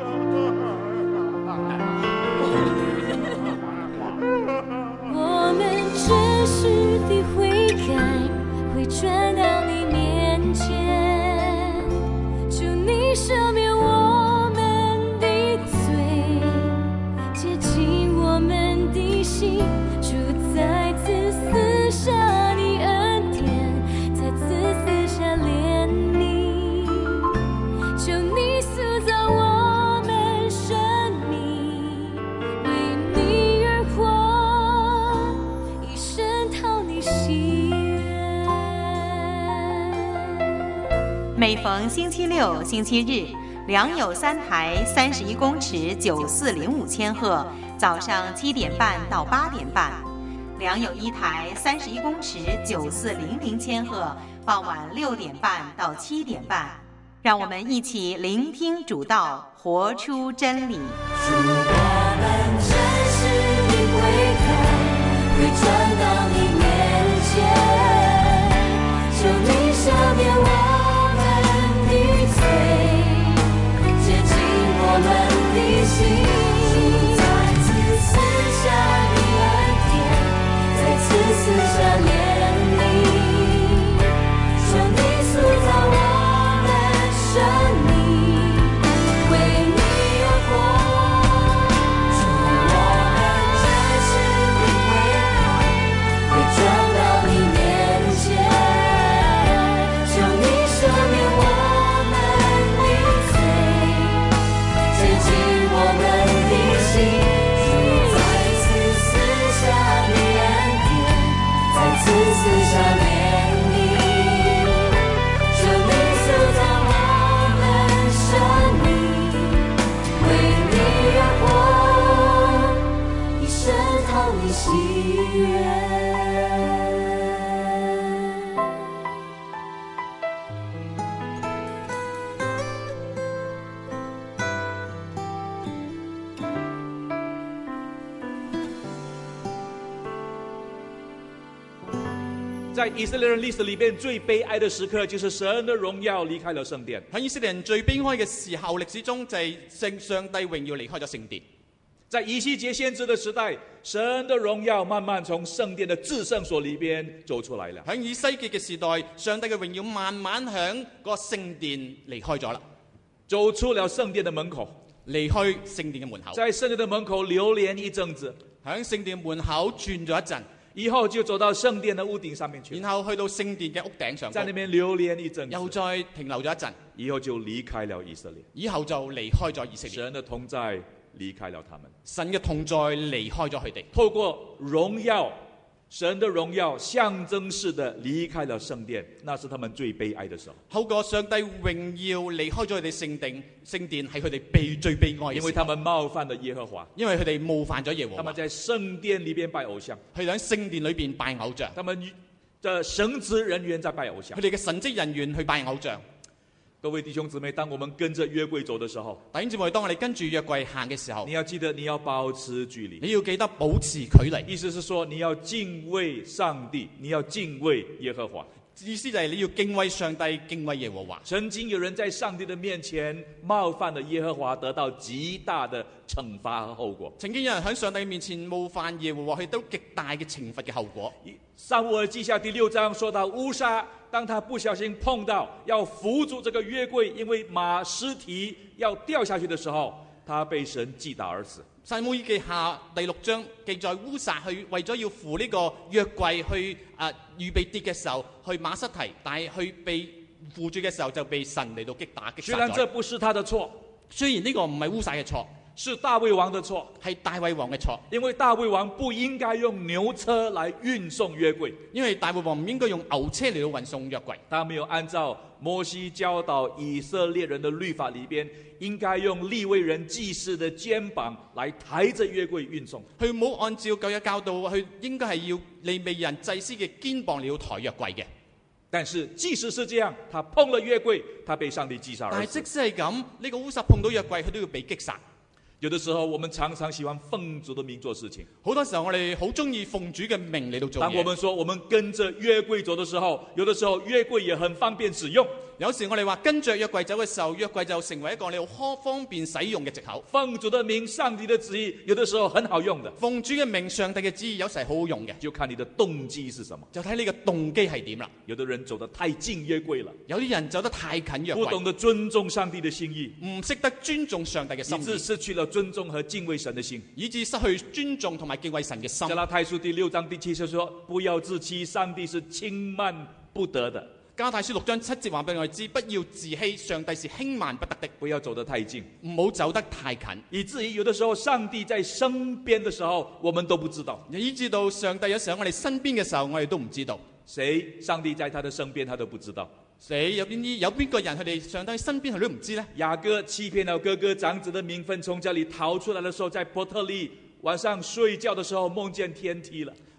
[SPEAKER 4] 我們真實的悔改，會轉到你面前，求你赦免我們的罪，潔淨我們的心，主再次賜下你恩典，再次賜下憐憫，求你塑造我們生命，為你而活，以神討你喜悅。
[SPEAKER 8] 每逢星期六、星期日，良友三台三十一公尺九四零五千赫，早上七點半到八點半；良友一台三十一公尺九四零零千赫，傍晚六點半到七點半。讓我們一起聆聽主道，活出真理。
[SPEAKER 4] 主，我們真實的悔求你赦免我们的罪，洁净我们的心，再次赐下你恩典，再次赐下怜悯，求你塑造我们生命，为你而活。主，我们真实地悔改，会转到你面前，求你赦免我们的罪，洁净我们的心，再次赐下你恩典，再次赐下怜悯，求你塑造我们生命，为你而活，以神讨你喜悦。
[SPEAKER 5] 在以色列人历史里边最悲哀的时刻，就是神的荣耀离开了圣殿。
[SPEAKER 6] 喺以色列人最悲哀嘅時候，歷史中就係聖上帝榮耀離開咗聖殿。
[SPEAKER 5] 在以西結先知的時代，神的榮耀慢慢從聖殿的至聖所裏邊走出來了。
[SPEAKER 6] 喺以西結嘅時代，上帝嘅榮耀慢慢響個聖殿離開咗啦，
[SPEAKER 5] 走出了聖殿的門口，
[SPEAKER 6] 離開聖殿嘅門口，
[SPEAKER 5] 在聖殿的門口流連一陣子，
[SPEAKER 6] 響聖殿門口轉咗一陣，
[SPEAKER 5] 以後就走到聖殿的屋頂上面去，
[SPEAKER 6] 然後去到聖殿嘅屋頂上，
[SPEAKER 5] 在那邊流連一陣子，
[SPEAKER 6] 又再停留咗一陣，
[SPEAKER 5] 以後就離開了以色列，
[SPEAKER 6] 以後就離開咗以色列。
[SPEAKER 5] 神的同在離開了他們，
[SPEAKER 6] 神嘅同在離開咗佢哋，
[SPEAKER 5] 透過榮耀，神的榮耀象徵式的離開了聖殿，那是他們最悲哀的時候。
[SPEAKER 6] 透過上帝榮耀離開咗佢哋聖殿，聖殿係佢哋悲最悲哀嘅時候，
[SPEAKER 5] 因為他們冒犯了耶和華，
[SPEAKER 6] 因為佢哋冒犯咗耶和華，
[SPEAKER 5] 他們在聖殿裏邊拜偶像，
[SPEAKER 6] 佢哋喺聖殿裏邊拜偶像，
[SPEAKER 5] 他們的神職人員在拜偶像，
[SPEAKER 6] 佢哋嘅神職人員去拜偶像。
[SPEAKER 5] 各位弟兄姊妹，當我們跟着約櫃走的時候，
[SPEAKER 6] 弟兄姊妹，當我哋跟住約櫃行嘅時候，
[SPEAKER 5] 你要記得你要保持距離，
[SPEAKER 6] 你要記得保持距離。
[SPEAKER 5] 意思是說你要敬畏上帝，你要敬畏耶和華。
[SPEAKER 6] 意思就係你要敬畏上帝，敬畏耶和華。
[SPEAKER 5] 曾經有人在上帝的面前冒犯了耶和華，得到極大的懲罰和後果。
[SPEAKER 6] 曾經有人喺上帝面前冒犯耶和華，佢都極大嘅懲罰嘅後果。
[SPEAKER 5] 撒母耳記下第六章說到烏撒，當他不小心碰到要扶住這個約櫃，因為馬屍體要掉下去的時候，他被神擊打而死。
[SPEAKER 6] 撒母耳記下第六章記載烏撒去為咗要扶呢個約櫃去啊、呃、預備跌嘅時候，去馬失蹄，但係去被扶住嘅時候就被神嚟到擊打擊殺咗。
[SPEAKER 5] 雖然這不是他的錯，
[SPEAKER 6] 雖然呢個唔係烏撒嘅錯，
[SPEAKER 5] 是大衛王的錯，
[SPEAKER 6] 係大衛王嘅錯，
[SPEAKER 5] 因為大衛王不應該用牛車來運送約櫃，
[SPEAKER 6] 因為大衛王唔應該用牛車嚟到運送約櫃，
[SPEAKER 5] 他沒有按照摩西教導以色列人的律法裏邊，應該用利未人祭司的肩膀來抬着約櫃運送。
[SPEAKER 6] 佢冇按照舊約教導，佢應該係要利未人祭司嘅肩膀嚟到抬約櫃嘅。
[SPEAKER 5] 但是即使是這樣，他碰了約櫃，他被上帝擊殺而死。
[SPEAKER 6] 但係即使係咁，呢、這個烏撒碰到約櫃，佢都要被擊殺。
[SPEAKER 5] 有的時候，我們常常喜歡奉主的名做事情。
[SPEAKER 6] 好多時候，我哋好中意奉主嘅名嚟到做嘢。
[SPEAKER 5] 當我們說我們跟着約櫃走的時候，有的時候約櫃也很方便使用。
[SPEAKER 6] 有時我哋話跟着約櫃走嘅時候，約櫃就成為一個你好方便使用嘅藉口。
[SPEAKER 5] 奉主的名，上帝的旨意，有的時候很好用的。
[SPEAKER 6] 奉主嘅名，上帝嘅旨意，有時係好好用嘅，
[SPEAKER 5] 就看你的動機是什麼，
[SPEAKER 6] 就睇你嘅動機係點啦。
[SPEAKER 5] 有的人走得太近約櫃了，
[SPEAKER 6] 有啲人走得太近約櫃，
[SPEAKER 5] 不懂得尊重上帝的心意，
[SPEAKER 6] 唔識得尊重上帝嘅心意，
[SPEAKER 5] 以致失去了尊重和敬畏神的心，
[SPEAKER 6] 以致失去尊重同埋敬畏神嘅心。
[SPEAKER 5] 加拉太書第六章第七節說：不要自欺，上帝是輕慢不得的。
[SPEAKER 6] 加拉太書六章七節話俾我哋知，不要自欺，上帝是輕慢不得的。
[SPEAKER 5] 不要走得太近，
[SPEAKER 6] 唔好走得太近，
[SPEAKER 5] 以至於有的時候上帝在身邊的時候，我們都不知道。
[SPEAKER 6] 以致到上帝有時候我哋身邊嘅時候，我哋都唔知道。
[SPEAKER 5] 誰上帝在他的身邊，他都不知道。
[SPEAKER 6] 誰有邊啲有邊個人佢哋上帝身邊佢都唔知呢？
[SPEAKER 5] 雅各欺騙了哥哥長子的名分，從家裏逃出來的時候，在伯特利晚上睡覺的時候夢見天梯了。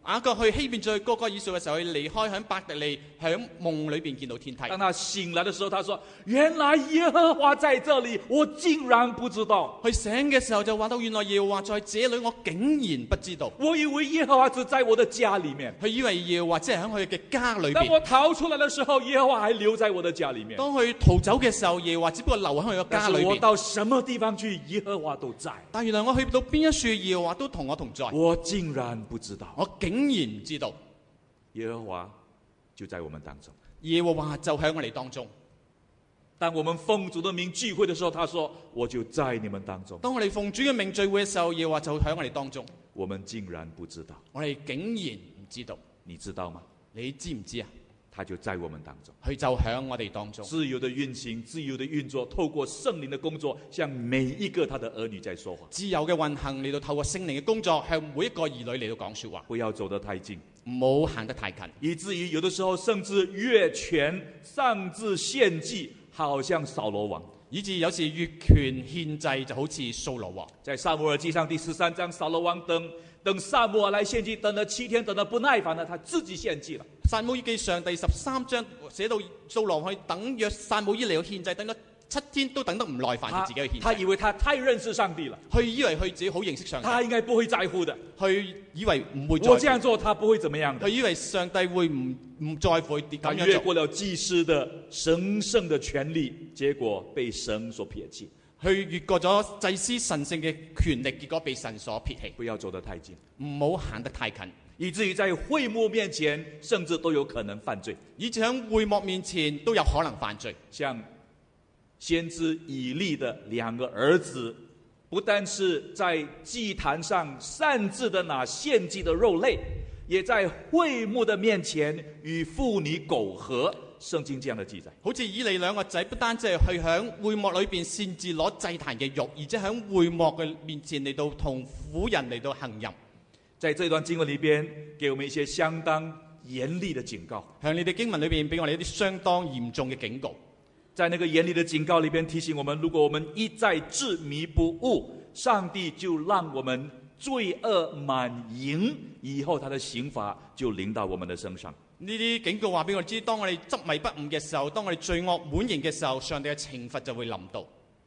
[SPEAKER 6] 雅各去欺騙咗哥哥以掃嘅時候，佢離開喺伯特利，喺夢裏邊見到天梯。
[SPEAKER 5] 當他醒來的時候，他說：原來耶和華在這裏，我竟然不知道。
[SPEAKER 6] 佢醒嘅時候就話到，原來耶和華在這裏，我竟然不知道。
[SPEAKER 5] 我以為耶和華只在我的家裡面，
[SPEAKER 6] 佢以為耶和華只係喺佢嘅家裏邊。
[SPEAKER 5] 當我逃出來的時候，耶和華還留在我的家裡面。
[SPEAKER 6] 當佢逃走嘅時候，耶和華只不過留喺佢嘅家裏邊。
[SPEAKER 5] 我到什麼地方去，耶和華都在。
[SPEAKER 6] 但原來我去到邊一處，耶和華都同我同在。
[SPEAKER 5] 我竟然不知道，
[SPEAKER 6] 我竟然唔知道。
[SPEAKER 5] 耶和華就在我們當中，
[SPEAKER 6] 耶和華就喺我哋當中。
[SPEAKER 5] 當我們奉主的名聚會的時候，他說：我就在你們當中。
[SPEAKER 6] 當我哋奉主嘅名聚會嘅時候，耶和華就喺我哋當中。
[SPEAKER 5] 我們竟然不知道，
[SPEAKER 6] 我哋竟然唔知道。
[SPEAKER 5] 你知道嗎？
[SPEAKER 6] 你知唔知啊？
[SPEAKER 5] 他就在我們當中，
[SPEAKER 6] 佢就喺我哋當中，
[SPEAKER 5] 自由的運行，自由的運作，透過聖靈的工作，向每一個他的兒女在說話。
[SPEAKER 6] 自由嘅運行嚟到透過聖靈嘅工作，向每一個兒女嚟到講說話。
[SPEAKER 5] 不要走得太近，
[SPEAKER 6] 唔好行得太近，
[SPEAKER 5] 以至於有的時候甚至越權擅自獻祭，好像掃羅王。
[SPEAKER 6] 以至有時越權獻祭就好似掃羅王。
[SPEAKER 5] 在撒母耳記上第十三章，掃羅王等等撒母耳來獻祭，等了七天，等得不耐煩了，他自己獻祭了。
[SPEAKER 6] 撒母耳記上第十三章寫到掃羅去等約撒母耳嚟到獻祭，等咗七天都等得唔耐煩，就自己去獻祭。
[SPEAKER 5] 他以為他太認識上帝了，
[SPEAKER 6] 佢以為佢自己好認識上帝，
[SPEAKER 5] 他應該不會在乎的。
[SPEAKER 6] 佢以為唔會在乎，
[SPEAKER 5] 我這樣做他不會怎麼樣的。
[SPEAKER 6] 佢以為上帝會唔唔在乎佢
[SPEAKER 5] 他
[SPEAKER 6] 咁樣做。
[SPEAKER 5] 越過了祭司的神聖的權利，結果被神所撇棄。
[SPEAKER 6] 佢越過咗祭司神聖嘅權力，結果被神所撇棄。
[SPEAKER 5] 不要走得太近，
[SPEAKER 6] 唔好行得太近，
[SPEAKER 5] 以至於在會幕面前，甚至都有可能犯罪。
[SPEAKER 6] 以至喺會幕面前都有可能犯罪。
[SPEAKER 5] 像先知以利的兩個兒子，不但是在祭壇上擅自的拿獻祭的肉類，也在會幕的面前與婦女苟合。聖經這樣的記載，
[SPEAKER 6] 好似以利兩個仔，不單止係去響會幕裏邊擅自攞祭壇嘅肉，而且喺會幕嘅面前嚟到同婦人嚟到行淫。
[SPEAKER 5] 在這段經文裏邊，給我們一些相當嚴厲的警告。
[SPEAKER 6] 向你哋經文裏邊俾我哋一啲相當嚴重嘅警告。
[SPEAKER 5] 在那個嚴厲的警告裏邊提醒我們，如果我們一再執迷不悟，上帝就讓我們罪惡滿盈，以後他的刑罰就臨到我們的身上。
[SPEAKER 6] 呢啲警告話俾我哋知，當我哋執迷不悟嘅時候，當我哋罪惡滿盈嘅時候，上帝嘅懲罰就會臨到。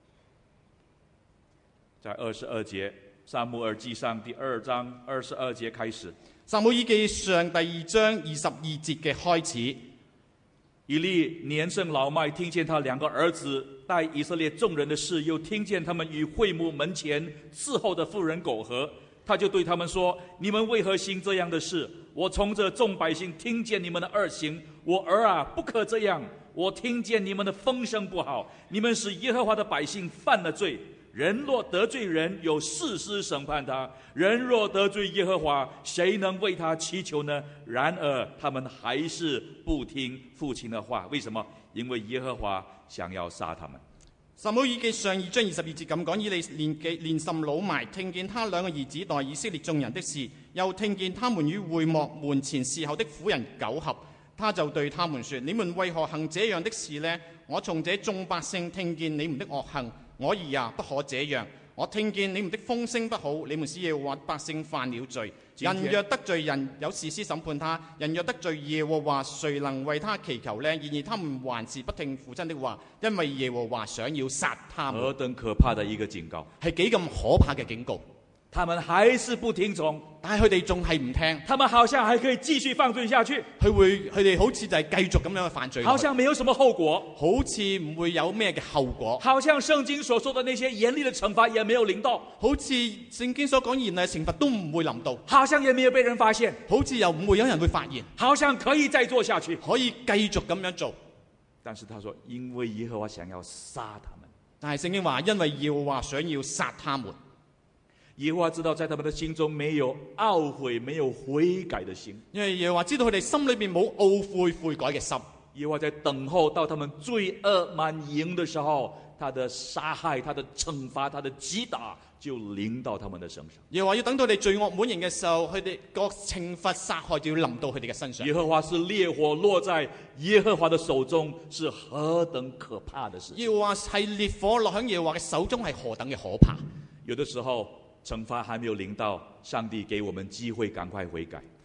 [SPEAKER 5] 在二十二節，撒母耳記上第二章二十二節開始。
[SPEAKER 6] 撒母耳記上第二章二十二節嘅開始。
[SPEAKER 5] 以利年甚老邁，聽見他兩個兒子帶以色列眾人的事，又聽見他們與會幕門前伺候的婦人苟合，他就對他們說：你們為何行這樣的事？我從這眾百姓聽見你們的惡行，我兒啊，不可這樣。我聽見你們的風聲不好，你們使耶和華的百姓犯了罪。人若得罪人，有士師審判他；人若得罪耶和華，誰能為他祈求呢？然而他們還是不聽父親的話，為什麼？因為耶和華想要殺他們。
[SPEAKER 6] 撒母耳記上二章二十二節咁講：以利年紀年甚老邁，聽見他兩個兒子待以色列眾人的事，又聽見他們與會幕門前侍候的婦人苟合，他就對他們說：你們為何行這樣的事呢？我從這眾百姓聽見你們的惡行，我兒啊，不可這樣。我聽見你們的風聲不好，你們使耶和華百姓犯了罪。人若得罪人，有士師審判他；人若得罪耶和華，誰能為他祈求呢？然而他們還是不聽父親的話，因為耶和華想要殺他們。
[SPEAKER 5] 何等可怕的一個警告！
[SPEAKER 6] 係幾咁可怕嘅警告！
[SPEAKER 5] 他們還是不聽從，
[SPEAKER 6] 但係佢哋仲係唔聽。
[SPEAKER 5] 他們好像還可以繼續犯罪下去。
[SPEAKER 6] 佢會，佢哋好似就係繼續咁樣去犯罪。
[SPEAKER 5] 好像沒有什麼後果，
[SPEAKER 6] 好似唔會有咩嘅後果。
[SPEAKER 5] 好像聖經所說的那些嚴厲的懲罰也沒有臨到，
[SPEAKER 6] 好似聖經所講嚴厲嘅懲罰都唔會臨到。
[SPEAKER 5] 好像也沒有被人發現，
[SPEAKER 6] 好似又唔會有人會發現。
[SPEAKER 5] 好像可以再做下去，
[SPEAKER 6] 可以繼續咁樣做。
[SPEAKER 5] 但是他說，因為耶和華想要殺他們。
[SPEAKER 6] 但係聖經話，因為耶和華想要殺他們。
[SPEAKER 5] 耶和華知道在他們的心中沒有懊悔、沒有悔改的心，
[SPEAKER 6] 因為耶和華知道佢哋心裏邊冇懊悔悔改嘅心。
[SPEAKER 5] 耶和華在等候到他們罪惡滿盈的時候，他的殺害、他的懲罰、他的擊打就臨到他們的身上。
[SPEAKER 6] 耶和華要等到你罪惡滿盈嘅時候，佢哋個懲罰殺害就要臨到佢哋嘅身上。
[SPEAKER 5] 耶和華是烈火落在耶和華的手中，是何等可怕的事情！
[SPEAKER 6] 耶和華係烈火落喺耶和華嘅手中，係何等嘅可怕！
[SPEAKER 5] 有的時候懲罰還沒有臨到，上帝給我們機會趕快悔改。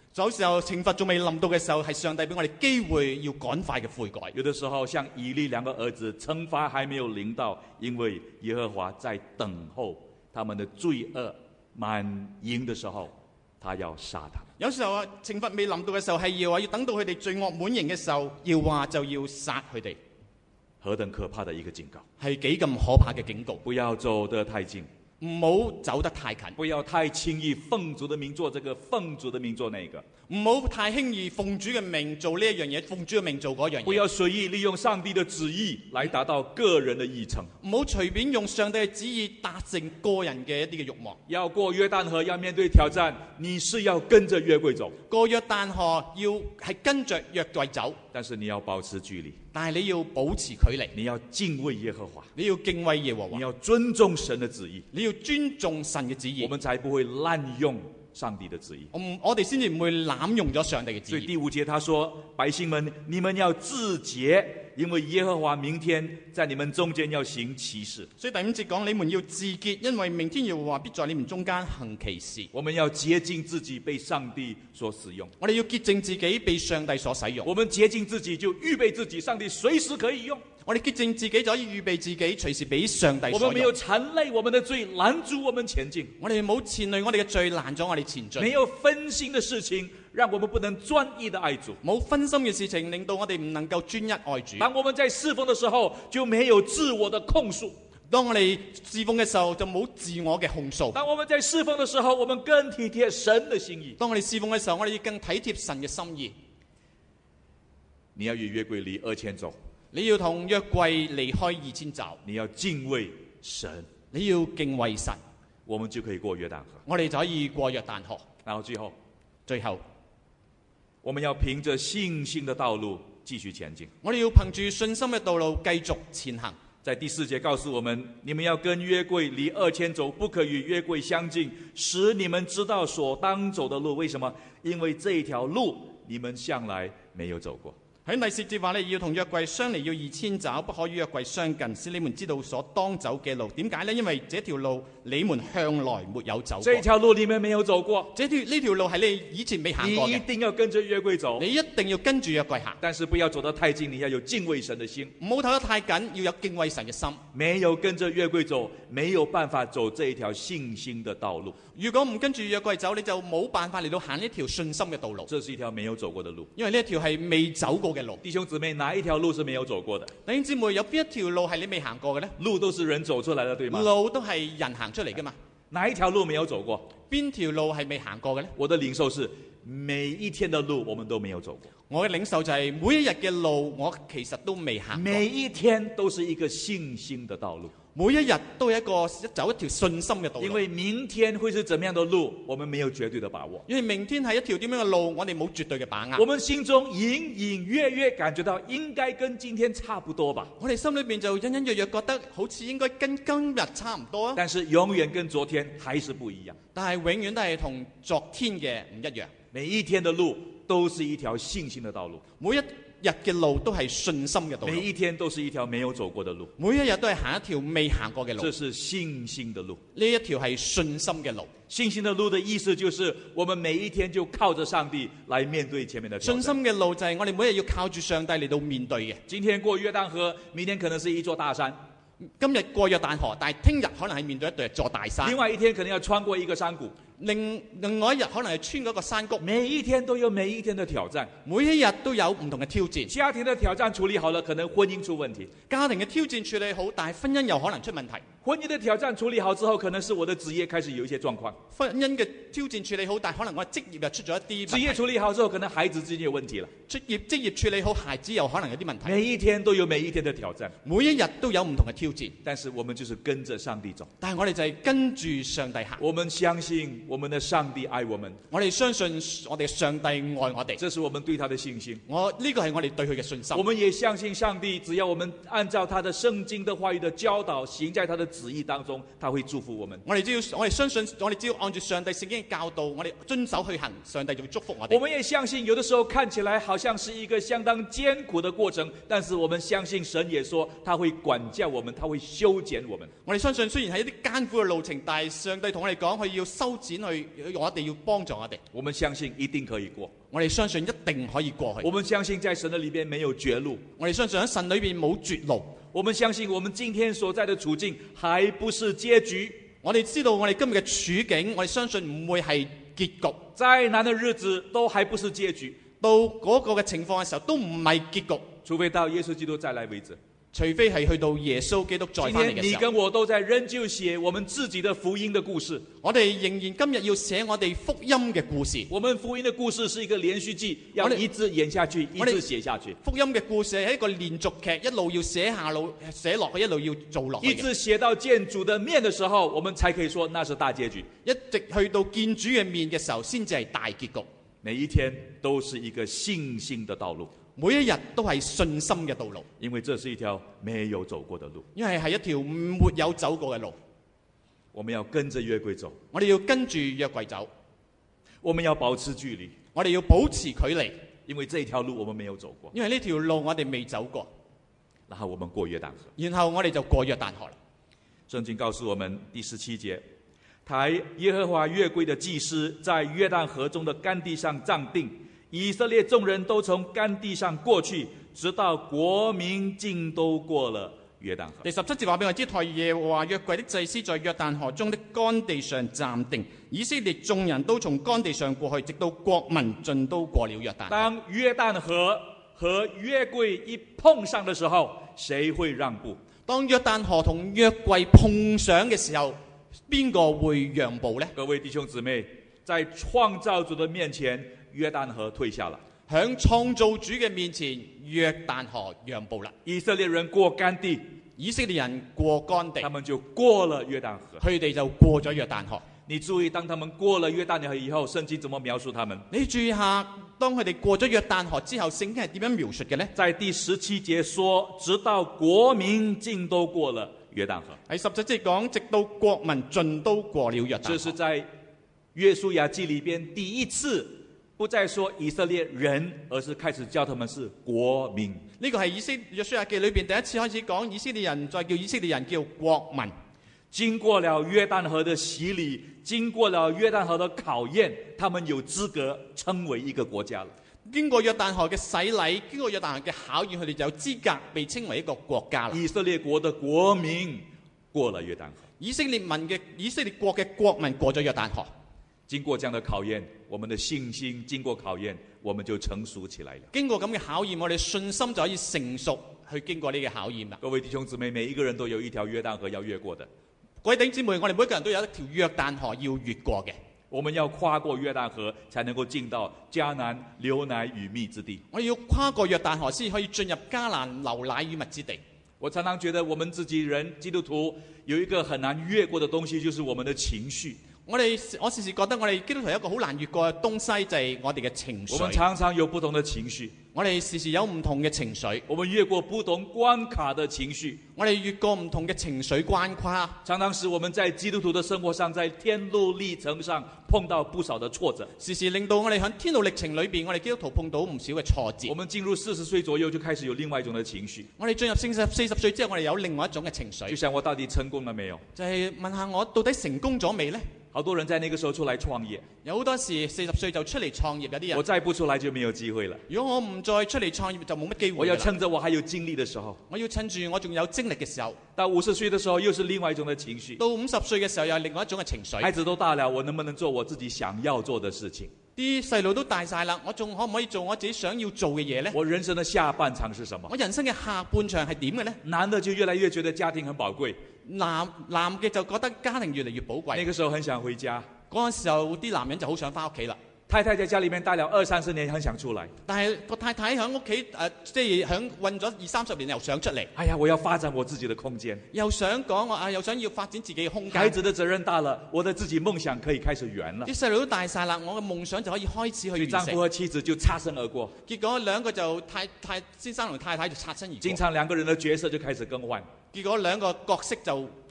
[SPEAKER 6] 有時候懲罰仲未臨到嘅時候，係上帝俾我哋機會要趕快嘅悔改。
[SPEAKER 5] 有的時候像以利兩個兒子，懲罰還沒有臨到，因為耶和華在等候他們的罪惡滿盈的時候，他要殺他們。
[SPEAKER 6] 有時候啊，懲罰未臨到嘅時候，係要話要等到佢哋罪惡滿盈嘅時候，要話就要殺佢哋。
[SPEAKER 5] 何等可怕的一個警告！
[SPEAKER 6] 係幾咁可怕嘅警告！
[SPEAKER 5] 不要走得太近，
[SPEAKER 6] 唔好走得太近，
[SPEAKER 5] 不要太輕易奉主的名做這個，奉主的名做那個，
[SPEAKER 6] 唔好太輕易奉主嘅名做呢一樣嘢，奉主嘅名做嗰樣嘢。
[SPEAKER 5] 不要隨意利用上帝的旨意來達到個人的議程，
[SPEAKER 6] 唔好隨便用上帝嘅旨意達成個人嘅一啲嘅慾望。
[SPEAKER 5] 要過約旦河，要面對挑戰，你是要跟着約櫃走。
[SPEAKER 6] 過約旦河要係跟着約櫃走，
[SPEAKER 5] 但是你要保持距離，
[SPEAKER 6] 但係你要保持距離，
[SPEAKER 5] 你要敬畏耶和華，
[SPEAKER 6] 你要敬畏耶和華，
[SPEAKER 5] 你要尊重神的旨意，
[SPEAKER 6] 你要尊重神嘅旨意，
[SPEAKER 5] 我們才不會濫用上帝的旨意。
[SPEAKER 6] 我我哋先至唔會濫用咗上帝嘅旨意。
[SPEAKER 5] 所以第五節他說：百姓們，你們要自潔，因為耶和華明天在你們中間要行奇事。
[SPEAKER 6] 所以第五節講你們要自潔，因為明天耶和華必在你們中間行奇事。
[SPEAKER 5] 我們要潔淨自己，被上帝所使用。
[SPEAKER 6] 我哋要潔淨自己，被上帝所使用。
[SPEAKER 5] 我們潔淨自己，就預備自己，上帝隨時可以用。
[SPEAKER 6] 我哋潔淨自己就可以預備自己，隨時俾上帝所用。
[SPEAKER 5] 我們沒有纏累我們的罪，攔阻我們前進。
[SPEAKER 6] 我哋冇纏累我哋嘅罪，攔咗我哋前進。
[SPEAKER 5] 沒有分心的事情，讓我們不能專一的愛主。
[SPEAKER 6] 冇分心嘅事情，令到我哋唔能夠專一愛主。
[SPEAKER 5] 當我們在侍奉的時候，就沒有自我的控訴。
[SPEAKER 6] 當我哋侍奉嘅時候，就冇自我嘅控訴。
[SPEAKER 5] 當我們在侍奉的時候，我們更體貼神的心意。
[SPEAKER 6] 當我哋侍奉嘅時候，我哋要更體貼神嘅心意。
[SPEAKER 5] 你要與約櫃離二千走。
[SPEAKER 6] 你要同約櫃離開二千肘，
[SPEAKER 5] 你要敬畏神，
[SPEAKER 6] 你要敬畏神，
[SPEAKER 5] 我們就可以過約旦河。
[SPEAKER 6] 我哋就可以過約旦河。
[SPEAKER 5] 然後最後，
[SPEAKER 6] 最後，
[SPEAKER 5] 我們要憑着信心的道路繼續前進。
[SPEAKER 6] 我哋要憑住信心嘅道路繼續前行。
[SPEAKER 5] 在第四節告訴我們，你們要跟約櫃離二千走，不可與約櫃相近，使你們知道所當走的路。為什麼？因為這一條路你們向來沒有走過。
[SPEAKER 6] 喺第四節話你要同約櫃相離要二千肘，不可與約櫃相近，使你們知道所當走嘅路。點解呢？因為這條路你們向來沒有走過。
[SPEAKER 5] 這條路你們沒有走過，
[SPEAKER 6] 這條呢條路係你以前未行過嘅。
[SPEAKER 5] 你一定要跟着約櫃走，
[SPEAKER 6] 你一定要跟住約櫃行。
[SPEAKER 5] 但是不要走得太近，你要有敬畏神的心。
[SPEAKER 6] 唔好走得太緊，要有敬畏神嘅心。
[SPEAKER 5] 沒有跟着約櫃走，沒有辦法走這一條信心的道路。
[SPEAKER 6] 如果唔跟住約櫃走，你就冇辦法嚟到行呢條信心嘅道路。
[SPEAKER 5] 這是一條沒有走過的路，
[SPEAKER 6] 因為呢一條係未走過嘅路。
[SPEAKER 5] 弟兄姊妹，哪一條路是沒有走過的？
[SPEAKER 6] 弟兄姊妹，有邊一條路係你未行過嘅呢？
[SPEAKER 5] 路都是人走出來的，對嗎？
[SPEAKER 6] 路都係人行出嚟㗎嘛。
[SPEAKER 5] 哪一條路沒有走過？
[SPEAKER 6] 邊條路係未行過嘅呢？
[SPEAKER 5] 我的領受是每一天的路我們都沒有走過。
[SPEAKER 6] 我嘅領受就係每一日嘅路我其實都未行過。
[SPEAKER 5] 每一天都是一個信心的道路。
[SPEAKER 6] 每一日都係一個走一條信心嘅道路。
[SPEAKER 5] 因為明天會是怎麼樣的路，我們沒有絕對的把握。
[SPEAKER 6] 因為明天係一條點樣嘅路，我哋冇絕對嘅把握。
[SPEAKER 5] 我們心中隱隱約約感覺到應該跟今天差不多吧。
[SPEAKER 6] 我哋心裏邊就隱隱約約覺得好似應該跟今日差唔多啊。
[SPEAKER 5] 但是永遠跟昨天還是不一樣。
[SPEAKER 6] 但係永遠都係同昨天嘅唔一樣。
[SPEAKER 5] 每一天的路都是一條信心的道路。
[SPEAKER 6] 每一日嘅路都係信心嘅道路，
[SPEAKER 5] 每一天都是一條沒有走過的路，
[SPEAKER 6] 每一日都係行一條未行過嘅路。
[SPEAKER 5] 這是信心的路，
[SPEAKER 6] 呢一條係信心嘅路。
[SPEAKER 5] 信心的路的意思就是，我們每一天就靠着上帝來面對前面的挑戰。
[SPEAKER 6] 信心嘅路就係我哋每日要靠住上帝嚟到面對嘅。
[SPEAKER 5] 今天過約旦河，明天可能是一座大山。
[SPEAKER 6] 今日過約旦河，但係聽日可能係面對一座大山。
[SPEAKER 5] 另外一天可能要穿過一個山谷。
[SPEAKER 6] 另另外一日可能係穿嗰個山谷。
[SPEAKER 5] 每一天都有每一天的挑戰，
[SPEAKER 6] 每一日都有唔同嘅挑戰。
[SPEAKER 5] 家庭的挑戰處理好了，可能婚姻出問題；
[SPEAKER 6] 家庭嘅挑戰處理好，但係婚姻有可能出問題。
[SPEAKER 5] 婚姻的挑戰處理好之後，可能是我的職業開始有一些狀況。
[SPEAKER 6] 婚姻嘅挑戰處理好，但係可能我職業又出咗一啲問題。
[SPEAKER 5] 職業處理好之後，可能孩子之間有問題了。
[SPEAKER 6] 職業職業處理好，孩子有可能有啲問題。
[SPEAKER 5] 每一天都有每一天的挑戰，
[SPEAKER 6] 每一日都有唔同嘅挑戰。
[SPEAKER 5] 但是我們就是跟着上帝走。
[SPEAKER 6] 但係我哋就係跟住上帝行。
[SPEAKER 5] 我們相信我們的上帝愛我們，
[SPEAKER 6] 我哋相信我哋嘅上帝愛我哋，
[SPEAKER 5] 這是我們對他的信心。
[SPEAKER 6] 我呢個係我哋對佢嘅信心。
[SPEAKER 5] 我們也相信上帝，只要我們按照他的聖經的話語的教導，行在他的旨意當中，他會祝福我們。
[SPEAKER 6] 我哋只要我哋相信，我哋只要按住上帝聖經嘅教導，我哋遵守去行，上帝就會祝福我哋。
[SPEAKER 5] 我們也相信，有的時候看起來好像是一個相當艱苦的過程，但是我們相信神也說，他會管教我們，他會修剪我們。
[SPEAKER 6] 我哋相信，雖然係一啲艱苦嘅路程，但係上帝同我哋講，佢要修剪去，我哋要幫助我哋。
[SPEAKER 5] 我們相信一定可以過。
[SPEAKER 6] 我哋相信一定可以過去。
[SPEAKER 5] 我們相信在神的裏邊沒有絕路。
[SPEAKER 6] 我哋相信喺神裏邊冇絕路。
[SPEAKER 5] 我們相信我們今天所在的處境還不是結局。
[SPEAKER 6] 我哋知道我哋今日嘅處境，我哋相信唔會係結局。
[SPEAKER 5] 再難的日子都還不是結局。
[SPEAKER 6] 到嗰個嘅情況嘅時候，都唔係結局，
[SPEAKER 5] 除非到耶穌基督再來為止。
[SPEAKER 6] 除非係去到耶穌基督再翻嚟嘅時候。
[SPEAKER 5] 今天你跟我都在仍舊寫我們自己的福音的故事。
[SPEAKER 6] 我哋仍然今日要寫我哋福音嘅故事。
[SPEAKER 5] 我們福音的故事是一個連續劇，要一直演下去，一直寫下去。
[SPEAKER 6] 福音嘅故事係一個連續劇，一路要寫下路寫落去，一路要做落去。
[SPEAKER 5] 一直寫到見主的面的時候，我們才可以說那是大結局。
[SPEAKER 6] 一直去到見主嘅面嘅時候，先至係大結局。
[SPEAKER 5] 每一天都是一個信心的道路。
[SPEAKER 6] 每一日都係信心嘅道路，
[SPEAKER 5] 因為這是一條沒有走過的路，
[SPEAKER 6] 因為係一條沒有走過嘅路。
[SPEAKER 5] 我們要跟着約櫃走，
[SPEAKER 6] 我哋要跟住約櫃走，
[SPEAKER 5] 我們要保持距離，
[SPEAKER 6] 我哋要保持距離，
[SPEAKER 5] 因為這條路我們沒有走過，
[SPEAKER 6] 因為呢條路我哋未走過。
[SPEAKER 5] 然後我們過約旦河，
[SPEAKER 6] 然後我哋就過約旦河啦。
[SPEAKER 5] 聖經告訴我們第十七節，抬耶和華約櫃的祭司在約旦河中的乾地上站定。以色列眾人都從乾地上過去，直到國民盡都過了約旦河。
[SPEAKER 6] 第十七節話俾我知，抬耶和華約櫃的祭司在約旦河中的乾地上站定，以色列眾人都從乾地上過去，直到國民盡都過了約旦河。
[SPEAKER 5] 當約旦河和約櫃一碰上的時候，誰會讓步？
[SPEAKER 6] 當約旦河同約櫃碰上嘅時候，邊個會讓步呢？
[SPEAKER 5] 各位弟兄姊妹，在創造主的面前，約旦河退下了，
[SPEAKER 6] 響創造主嘅面前，約旦河讓步啦。
[SPEAKER 5] 以色列人過乾地，
[SPEAKER 6] 以色列人過乾地，
[SPEAKER 5] 他們就過了約旦河。
[SPEAKER 6] 佢哋就過咗約旦河。
[SPEAKER 5] 你注意，當他們過了約旦河以後，聖經怎麼描述他們？
[SPEAKER 6] 你注意下，當佢哋過咗約旦河之後，聖經係點樣描述嘅呢？
[SPEAKER 5] 在第十七節說，直到國民盡都過了約旦河。
[SPEAKER 6] 喺十七節講，直到國民盡都過了約旦河。
[SPEAKER 5] 這是在約書亞記裏邊第一次不再說以色列人，而是開始叫他們是國民。
[SPEAKER 6] 呢個係以色約書亞記裏邊第一次開始講以色列人，再叫以色列人叫國民。
[SPEAKER 5] 經過了約旦河的洗禮，經過了約旦河的考驗，他們有資格稱為一個國家了。
[SPEAKER 6] 經過約旦河嘅洗禮，經過約旦河嘅考驗，佢哋就有資格被稱為一個國家啦。
[SPEAKER 5] 以色列國的國民過了約旦河，
[SPEAKER 6] 以色列民嘅以色列國嘅國民過咗約旦河。
[SPEAKER 5] 經過這樣的考驗，我們的信心經過考驗，我們就成熟起來了。
[SPEAKER 6] 經過咁嘅考驗，我哋信心就可以成熟去經過呢個考驗啦。
[SPEAKER 5] 各位弟兄姊妹，每一個人都有一條約旦河要越過的。
[SPEAKER 6] 各位弟兄姊妹，我哋每一個人都有一條約旦河要越過嘅。
[SPEAKER 5] 我們要跨過約旦河，才能夠進到迦南流奶與蜜之地。
[SPEAKER 6] 我哋要跨過約旦河，先可以進入迦南流奶與蜜之地。
[SPEAKER 5] 我常常覺得我們自己人基督徒有一個很難越過的東西，就是我們的情緒。
[SPEAKER 6] 我哋我時時覺得我哋基督徒有一個好難越過嘅東西，就係我哋嘅情緒。
[SPEAKER 5] 我們常常有不同的情緒，
[SPEAKER 6] 我哋時時有唔同嘅情緒。
[SPEAKER 5] 我們越過不同關卡的情緒，
[SPEAKER 6] 我哋越過唔同嘅情緒關卡，
[SPEAKER 5] 常常使我們在基督徒的生活上，在天路歷程上碰到不少的挫折。
[SPEAKER 6] 時時令到我哋喺天路歷程裏邊，我哋基督徒碰到唔少嘅挫折。
[SPEAKER 5] 我們進入四十歲左右，就開始有另外一種的情緒。
[SPEAKER 6] 我哋進入四十四十歲之後，我哋有另外一種嘅情緒。
[SPEAKER 5] 就想我到底成功了沒有？
[SPEAKER 6] 就係問下我到底成功咗未呢？
[SPEAKER 5] 好多人在那個時候出來創業，
[SPEAKER 6] 有好多時四十歲就出嚟創業，有啲人
[SPEAKER 5] 我再不出來就沒有機會了。
[SPEAKER 6] 如果我唔再出嚟創業，就冇乜機會。
[SPEAKER 5] 我要趁着我還有精力的時候，
[SPEAKER 6] 我要趁住我仲有精力嘅時候。
[SPEAKER 5] 到五十歲的時候，又是另外一種的情緒。
[SPEAKER 6] 到五十歲嘅時候，又係另外一種嘅情緒。
[SPEAKER 5] 孩子都大了，我能不能做我自己想要做的事情？
[SPEAKER 6] 啲細路都大晒啦，我仲可唔可以做我自己想要做嘅嘢呢？
[SPEAKER 5] 我人生的下半場是什麼？
[SPEAKER 6] 我人生嘅下半場係點嘅呢？
[SPEAKER 5] 男的就越來越覺得家庭很寶貴，
[SPEAKER 6] 男男嘅就覺得家庭越嚟越寶貴。
[SPEAKER 5] 那個時候很想回家，
[SPEAKER 6] 嗰陣時候啲男人就好想翻屋企啦。
[SPEAKER 5] 太太在家裏面待了二三十年，很想出來。
[SPEAKER 6] 但係個太太喺屋企誒，即係響混咗二三十年，又想出嚟。
[SPEAKER 5] 哎呀，我要發展我自己的空間，
[SPEAKER 6] 又想講我啊，又想要發展自己嘅空間。
[SPEAKER 5] 孩子的責任大了，我的自己夢想可以開始圓了。
[SPEAKER 6] 啲細路都大晒啦，我嘅夢想就可以開始去完成。
[SPEAKER 5] 丈夫和妻子就擦身而過，
[SPEAKER 6] 結果兩個就太太先生同太太就擦身而過。
[SPEAKER 5] 經常兩個人的角色就開始更換。
[SPEAKER 6] 結果兩個角色就調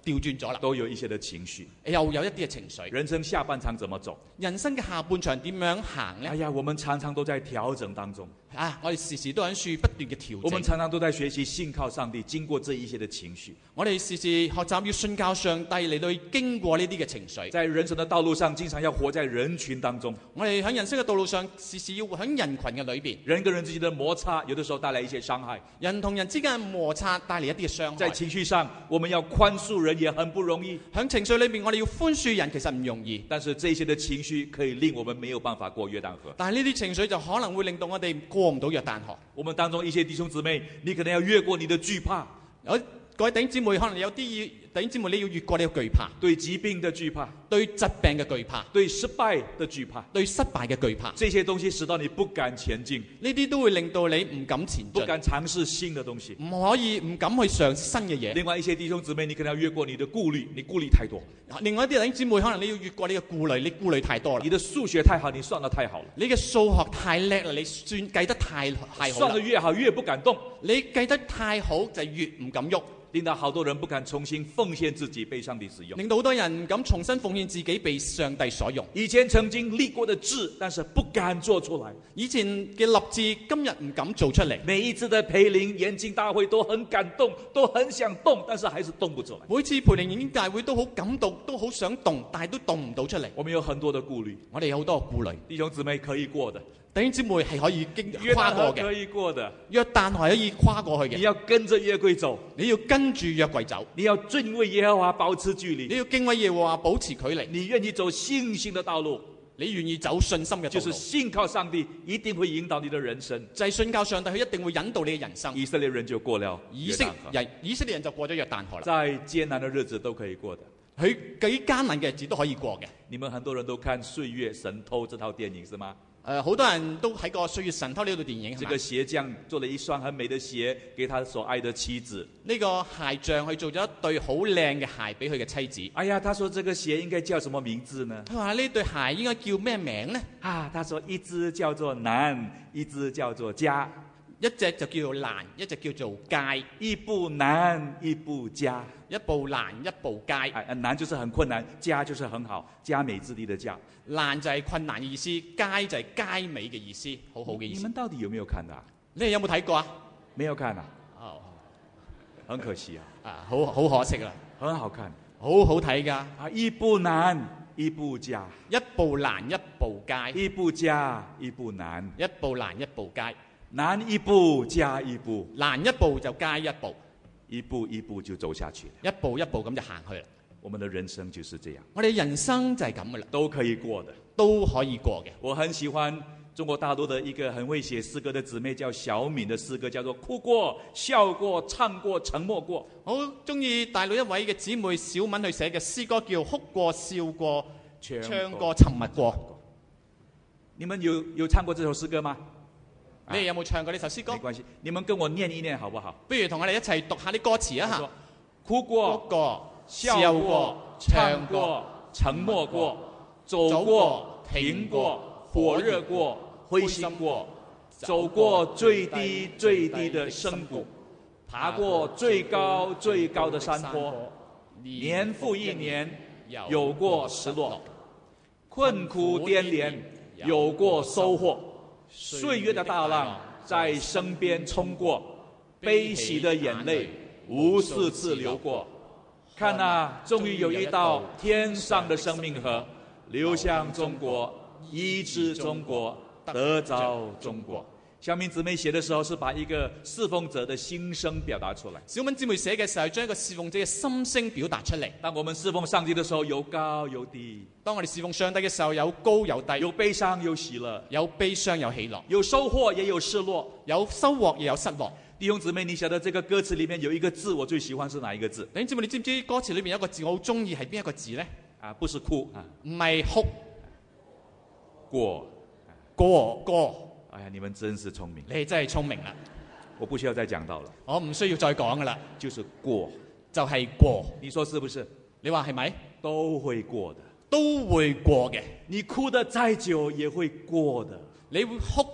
[SPEAKER 6] 調轉咗啦，
[SPEAKER 5] 都有一些的情緒。
[SPEAKER 6] 又有一啲嘅情緒。
[SPEAKER 5] 人生下半場怎麼走？
[SPEAKER 6] 人生嘅下半場點樣行呢？
[SPEAKER 5] 哎呀，我們常常都在調整當中。
[SPEAKER 6] 啊，我哋時時都喺處不斷嘅調整。
[SPEAKER 5] 我們常常都在學習信靠上帝，經過這一些的情緒。
[SPEAKER 6] 我哋時時學習要信靠上帝嚟到經過呢啲嘅情緒。
[SPEAKER 5] 在人生的道路上，經常要活在人群當中。
[SPEAKER 6] 我哋喺人生嘅道路上，時時要活喺人群嘅裏邊。
[SPEAKER 5] 人跟人之間的摩擦，有的時候帶來一些傷害。
[SPEAKER 6] 人同人之間嘅摩擦帶嚟一啲嘅傷害。
[SPEAKER 5] 在情緒上，我們要寬恕人也很不容易。
[SPEAKER 6] 喺情緒裏面，我哋要寬恕人其實唔容易。
[SPEAKER 5] 但是這些的情緒可以令我們沒有辦法過約旦河。
[SPEAKER 6] 但係呢啲情緒就可能會令到我哋過唔到約旦河。
[SPEAKER 5] 我們當中一些弟兄姊妹，你可能要越過你的懼怕。
[SPEAKER 6] 有各位弟兄姊妹，可能有啲弟兄姊妹你要越過呢個懼怕，
[SPEAKER 5] 對疾病的懼怕，
[SPEAKER 6] 對疾病嘅懼怕，
[SPEAKER 5] 對失敗的懼怕，
[SPEAKER 6] 對失敗嘅懼怕。
[SPEAKER 5] 這些東西使到你不敢前進，
[SPEAKER 6] 呢啲都會令到你唔敢前進，
[SPEAKER 5] 不敢嘗試新的東西，
[SPEAKER 6] 唔可以唔敢去嘗試新嘅嘢。
[SPEAKER 5] 另外一些弟兄姊妹，你可能要越過你的顧慮，你顧慮太多。
[SPEAKER 6] 另外一啲弟兄姊妹，可能你要越過呢個顧慮，你顧慮太多啦。
[SPEAKER 5] 你的數學太好，你算得太好了。
[SPEAKER 6] 你嘅數學太叻啦，你算計得太太好啦。
[SPEAKER 5] 算得越好越不敢動，
[SPEAKER 6] 你計得太好就越唔敢喐。
[SPEAKER 5] 令到好多人不敢重新奉獻自己被上帝使用，
[SPEAKER 6] 令到好多人唔敢重新奉獻自己被上帝所用。
[SPEAKER 5] 以前曾經立過的志，但是不敢做出來。
[SPEAKER 6] 以前嘅立志，今日唔敢做出嚟。
[SPEAKER 5] 每一次的培靈研經大會都很感動，都很想動，但是還是動不出來。
[SPEAKER 6] 每次培靈研經大會都好感動，都好想動，但係都動唔到出嚟。
[SPEAKER 5] 我們有很多的顧慮，
[SPEAKER 6] 我哋有好多顧慮。
[SPEAKER 5] 弟兄姊妹可以過的。
[SPEAKER 6] 弟兄姊妹係可以經跨過嘅，
[SPEAKER 5] 可以過的。
[SPEAKER 6] 約旦河係可以跨過去嘅。
[SPEAKER 5] 你要跟着約櫃走，
[SPEAKER 6] 你要跟住約櫃走。
[SPEAKER 5] 你要敬畏耶和華，保持距離。
[SPEAKER 6] 你要敬畏耶和華，保持距離。
[SPEAKER 5] 你願意走信心的道路，
[SPEAKER 6] 你願意走信心嘅道路，
[SPEAKER 5] 就是信靠上帝，一定會引導你的人生。
[SPEAKER 6] 就係信靠上帝，佢一定會引導你嘅人生。
[SPEAKER 5] 以色列人就過了
[SPEAKER 6] 以色人，以色列人就過咗約旦河啦。
[SPEAKER 5] 在艱難的日子都可以過的，
[SPEAKER 6] 佢幾艱難嘅日子都可以過嘅。
[SPEAKER 5] 你們很多人都看《歲月神偷》這套電影是嗎？
[SPEAKER 6] 誒、呃，好多人都睇過《歲月神偷》呢套電影。
[SPEAKER 5] 這個鞋匠做了一雙很美的鞋，給他所愛的妻子。
[SPEAKER 6] 呢個鞋匠佢做咗一對好靚嘅鞋俾佢嘅妻子。
[SPEAKER 5] 哎呀，他說這個鞋應該叫什麼名字呢？
[SPEAKER 6] 佢話呢對鞋應該叫咩名呢？
[SPEAKER 5] 啊，他說一隻叫做難，一隻叫做佳。
[SPEAKER 6] 一隻就叫做難，一隻叫做佳。
[SPEAKER 5] 一步難，一步佳。
[SPEAKER 6] 一步難，一步佳。
[SPEAKER 5] 哎，難就是很困難，佳就是很好，佳美之地的佳。
[SPEAKER 6] 難就係困難嘅意思，佳就係佳美嘅意思，好好嘅意思。
[SPEAKER 5] 你們到底有沒有看啊？
[SPEAKER 6] 你哋有冇睇過啊？
[SPEAKER 5] 沒有看啊？
[SPEAKER 6] 哦，
[SPEAKER 5] 很可惜啊。
[SPEAKER 6] 啊，好好可惜啦。
[SPEAKER 5] 很好看，
[SPEAKER 6] 好好睇㗎。
[SPEAKER 5] 啊，一步難，一步佳。
[SPEAKER 6] 一步難，一步佳。
[SPEAKER 5] 一步佳，一步難。
[SPEAKER 6] 一步難，一步佳。
[SPEAKER 5] 難一步，加一步。
[SPEAKER 6] 難一步就加一步，
[SPEAKER 5] 一步一步就走下去了。
[SPEAKER 6] 一步一步咁就行去啦。
[SPEAKER 5] 我們的人生就是這樣。
[SPEAKER 6] 我哋人生就係咁噶啦，
[SPEAKER 5] 都可以過的，
[SPEAKER 6] 都可以過嘅。
[SPEAKER 5] 我很喜歡中國大陸的一個很會寫詩歌的姊妹，叫小敏的詩歌，叫做哭過、笑過、唱過、沉默過。
[SPEAKER 6] 好中意大陸一位嘅姊妹小敏去寫嘅詩歌，叫哭過、笑過、唱過、沉默過。
[SPEAKER 5] 你們有有唱過這首詩歌嗎？
[SPEAKER 6] 你哋有冇唱過呢首詩歌？
[SPEAKER 5] 沒關係，你們跟我念一念好不好？
[SPEAKER 6] 不如同我哋一齊讀下啲歌詞啊嚇。
[SPEAKER 5] 哭過、
[SPEAKER 6] 哭過、
[SPEAKER 5] 笑過、唱過、沉默過、走過、停過、火熱過、灰心過，走過最低最低的深谷，爬過最高最高的山坡，年復一年，有過失落，困苦顛連，有過收穫。歲月的大浪在身邊衝過，悲喜的眼淚無數次流過。看啊，終於有一道天上的生命河流向中國，醫治中國，得着中國。小敏姊妹寫的時候是把一個侍奉者的心聲表達出來。
[SPEAKER 6] 小敏姊妹寫嘅時候將一個侍奉者嘅心聲表達出嚟。
[SPEAKER 5] 當我們侍奉上帝的時候，有高有低。
[SPEAKER 6] 當我哋侍奉上帝嘅時候，有高有低，
[SPEAKER 5] 有悲傷有喜樂，
[SPEAKER 6] 有悲傷有喜樂，
[SPEAKER 5] 有收穫也有失落，
[SPEAKER 6] 有收穫也有失落。
[SPEAKER 5] 弟兄姊妹，你曉得這個歌詞裏面有一個字我最喜歡是哪一個字？
[SPEAKER 6] 弟兄姊妹，你知唔知歌詞裏面有一個字我好中意係邊一個字呢？
[SPEAKER 5] 啊，不是哭啊，
[SPEAKER 6] 唔係哭，
[SPEAKER 5] 過
[SPEAKER 6] 過過。
[SPEAKER 5] 哎呀，你們真是聰明，
[SPEAKER 6] 你哋真係聰明啦！
[SPEAKER 5] 我不需要再講到了，
[SPEAKER 6] 我唔需要再講噶啦，
[SPEAKER 5] 就是過，
[SPEAKER 6] 就係過。
[SPEAKER 5] 你說是不是？
[SPEAKER 6] 你話係咪？
[SPEAKER 5] 都會過的，
[SPEAKER 6] 都會過嘅。
[SPEAKER 5] 你哭得再久也會過的。
[SPEAKER 6] 你會哭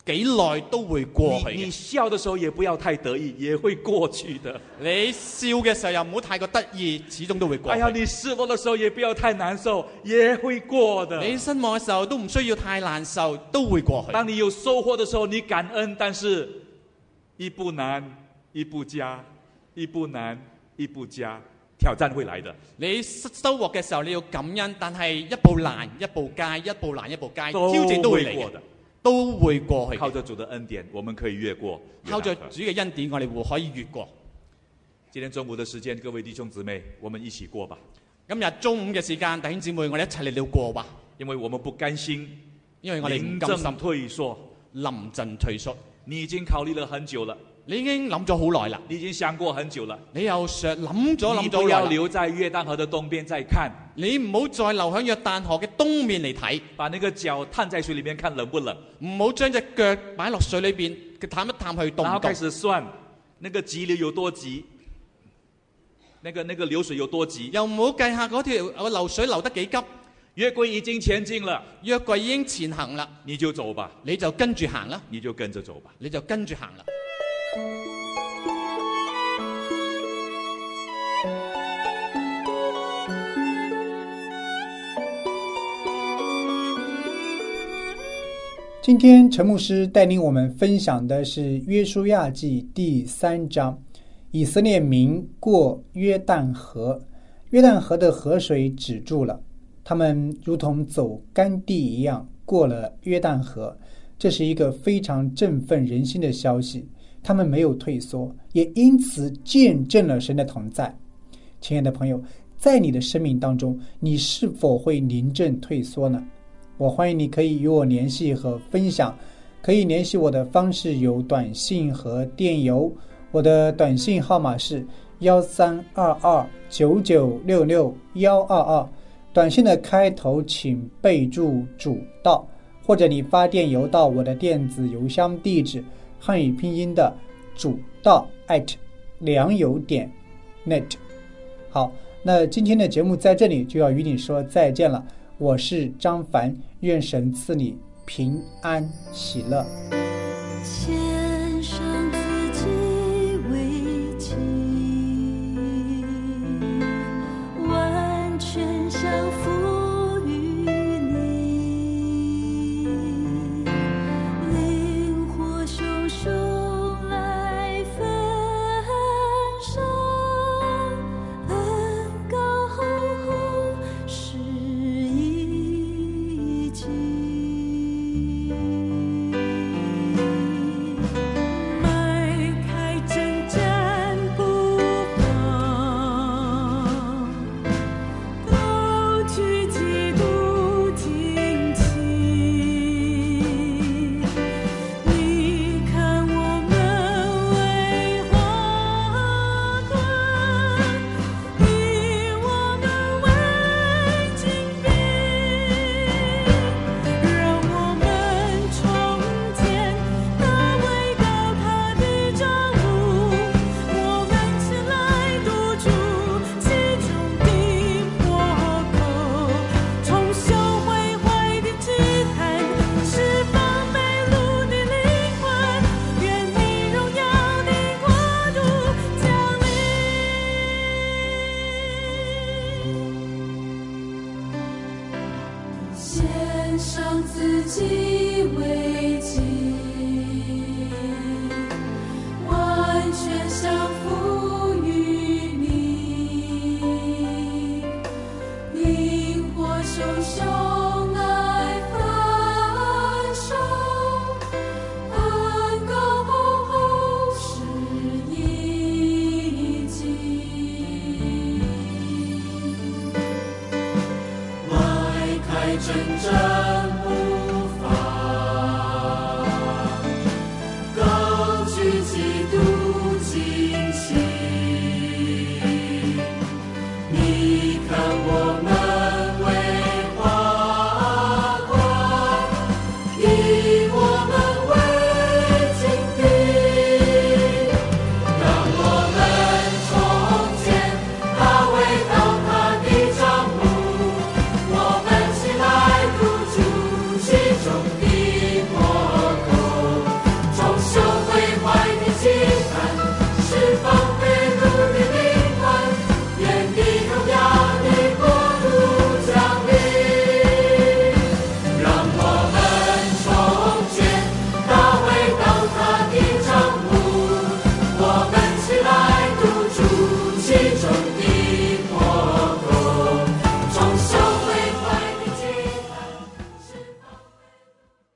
[SPEAKER 6] 幾耐都會過去嘅。
[SPEAKER 5] 你你笑的時候也不要太得意，也會過去的。
[SPEAKER 6] 你笑嘅時候又唔好太過得意，始終都會過去。
[SPEAKER 5] 哎呀，你失落的時候也不要太難受，也會過的。
[SPEAKER 6] 你失望嘅時候都唔需要太難受，都會過去。
[SPEAKER 5] 當你有收穫的時候，你感恩，但是一步難一步加，一步難一步加，挑戰會來的。
[SPEAKER 6] 你收穫嘅時候你要感恩，但係一步難一步加，一步難一步加，挑戰都會嚟嘅。都會過去。
[SPEAKER 5] 靠着主的恩典，我們可以越過。
[SPEAKER 6] 靠着主嘅恩典，我哋會可以越過。
[SPEAKER 5] 今天中午的時間，各位弟兄姊妹，我們一起過吧。
[SPEAKER 6] 今日中午嘅時間，弟兄姊妹，我哋一齊嚟了過吧。
[SPEAKER 5] 因為我們不甘心，
[SPEAKER 6] 因為我哋唔甘心
[SPEAKER 5] 退縮，
[SPEAKER 6] 臨陣退縮。
[SPEAKER 5] 你已經考慮了很久了，
[SPEAKER 6] 你已經諗咗好耐啦，
[SPEAKER 5] 你已經想過很久了，
[SPEAKER 6] 你又想諗咗諗咗。
[SPEAKER 5] 你不要留在約旦河的東邊再看，
[SPEAKER 6] 你唔好再留喺約旦河嘅東面嚟睇，
[SPEAKER 5] 把那個腳探在水裏面看冷不冷，
[SPEAKER 6] 唔好將隻腳擺落水裏邊，探一探去凍唔凍。
[SPEAKER 5] 然後開始算那個急流有多急，那個那個流水有多急，
[SPEAKER 6] 又唔好計下嗰條流水流得幾急。
[SPEAKER 5] 約櫃已經前進了，
[SPEAKER 6] 約櫃已經前行啦，
[SPEAKER 5] 你就走吧，
[SPEAKER 6] 你就跟住行啦，
[SPEAKER 5] 你就跟着走吧，
[SPEAKER 6] 你就跟住行啦。
[SPEAKER 3] 今天陈牧师带领我们分享的是约书亚记第三章，以色列民过约旦河，约旦河的河水止住了，他们如同走干地一样过了约旦河，这是一个非常振奋人心的消息。他们没有退缩，也因此见证了神的同在。亲爱的朋友，在你的生命当中，你是否会临阵退缩呢？我欢迎你可以与我联系和分享，可以联系我的方式有短信和电邮，我的短信号码是幺三二二九九六六幺二二，短信的开头请备注主道，或者你发电邮到我的电子邮箱地址汉语拼音的主道 at 良友点 net。 好，那今天的节目在这里就要与你说再见了，我是张凡，愿神赐你平安喜乐。
[SPEAKER 4] 献上自己为祭，完全降服于你，灵活熊熊来焚烧，恩高厚厚是一己。献上自己为祭，完全降服于你，灵活熊熊来焚烧，恩高厚厚是一己。外开征战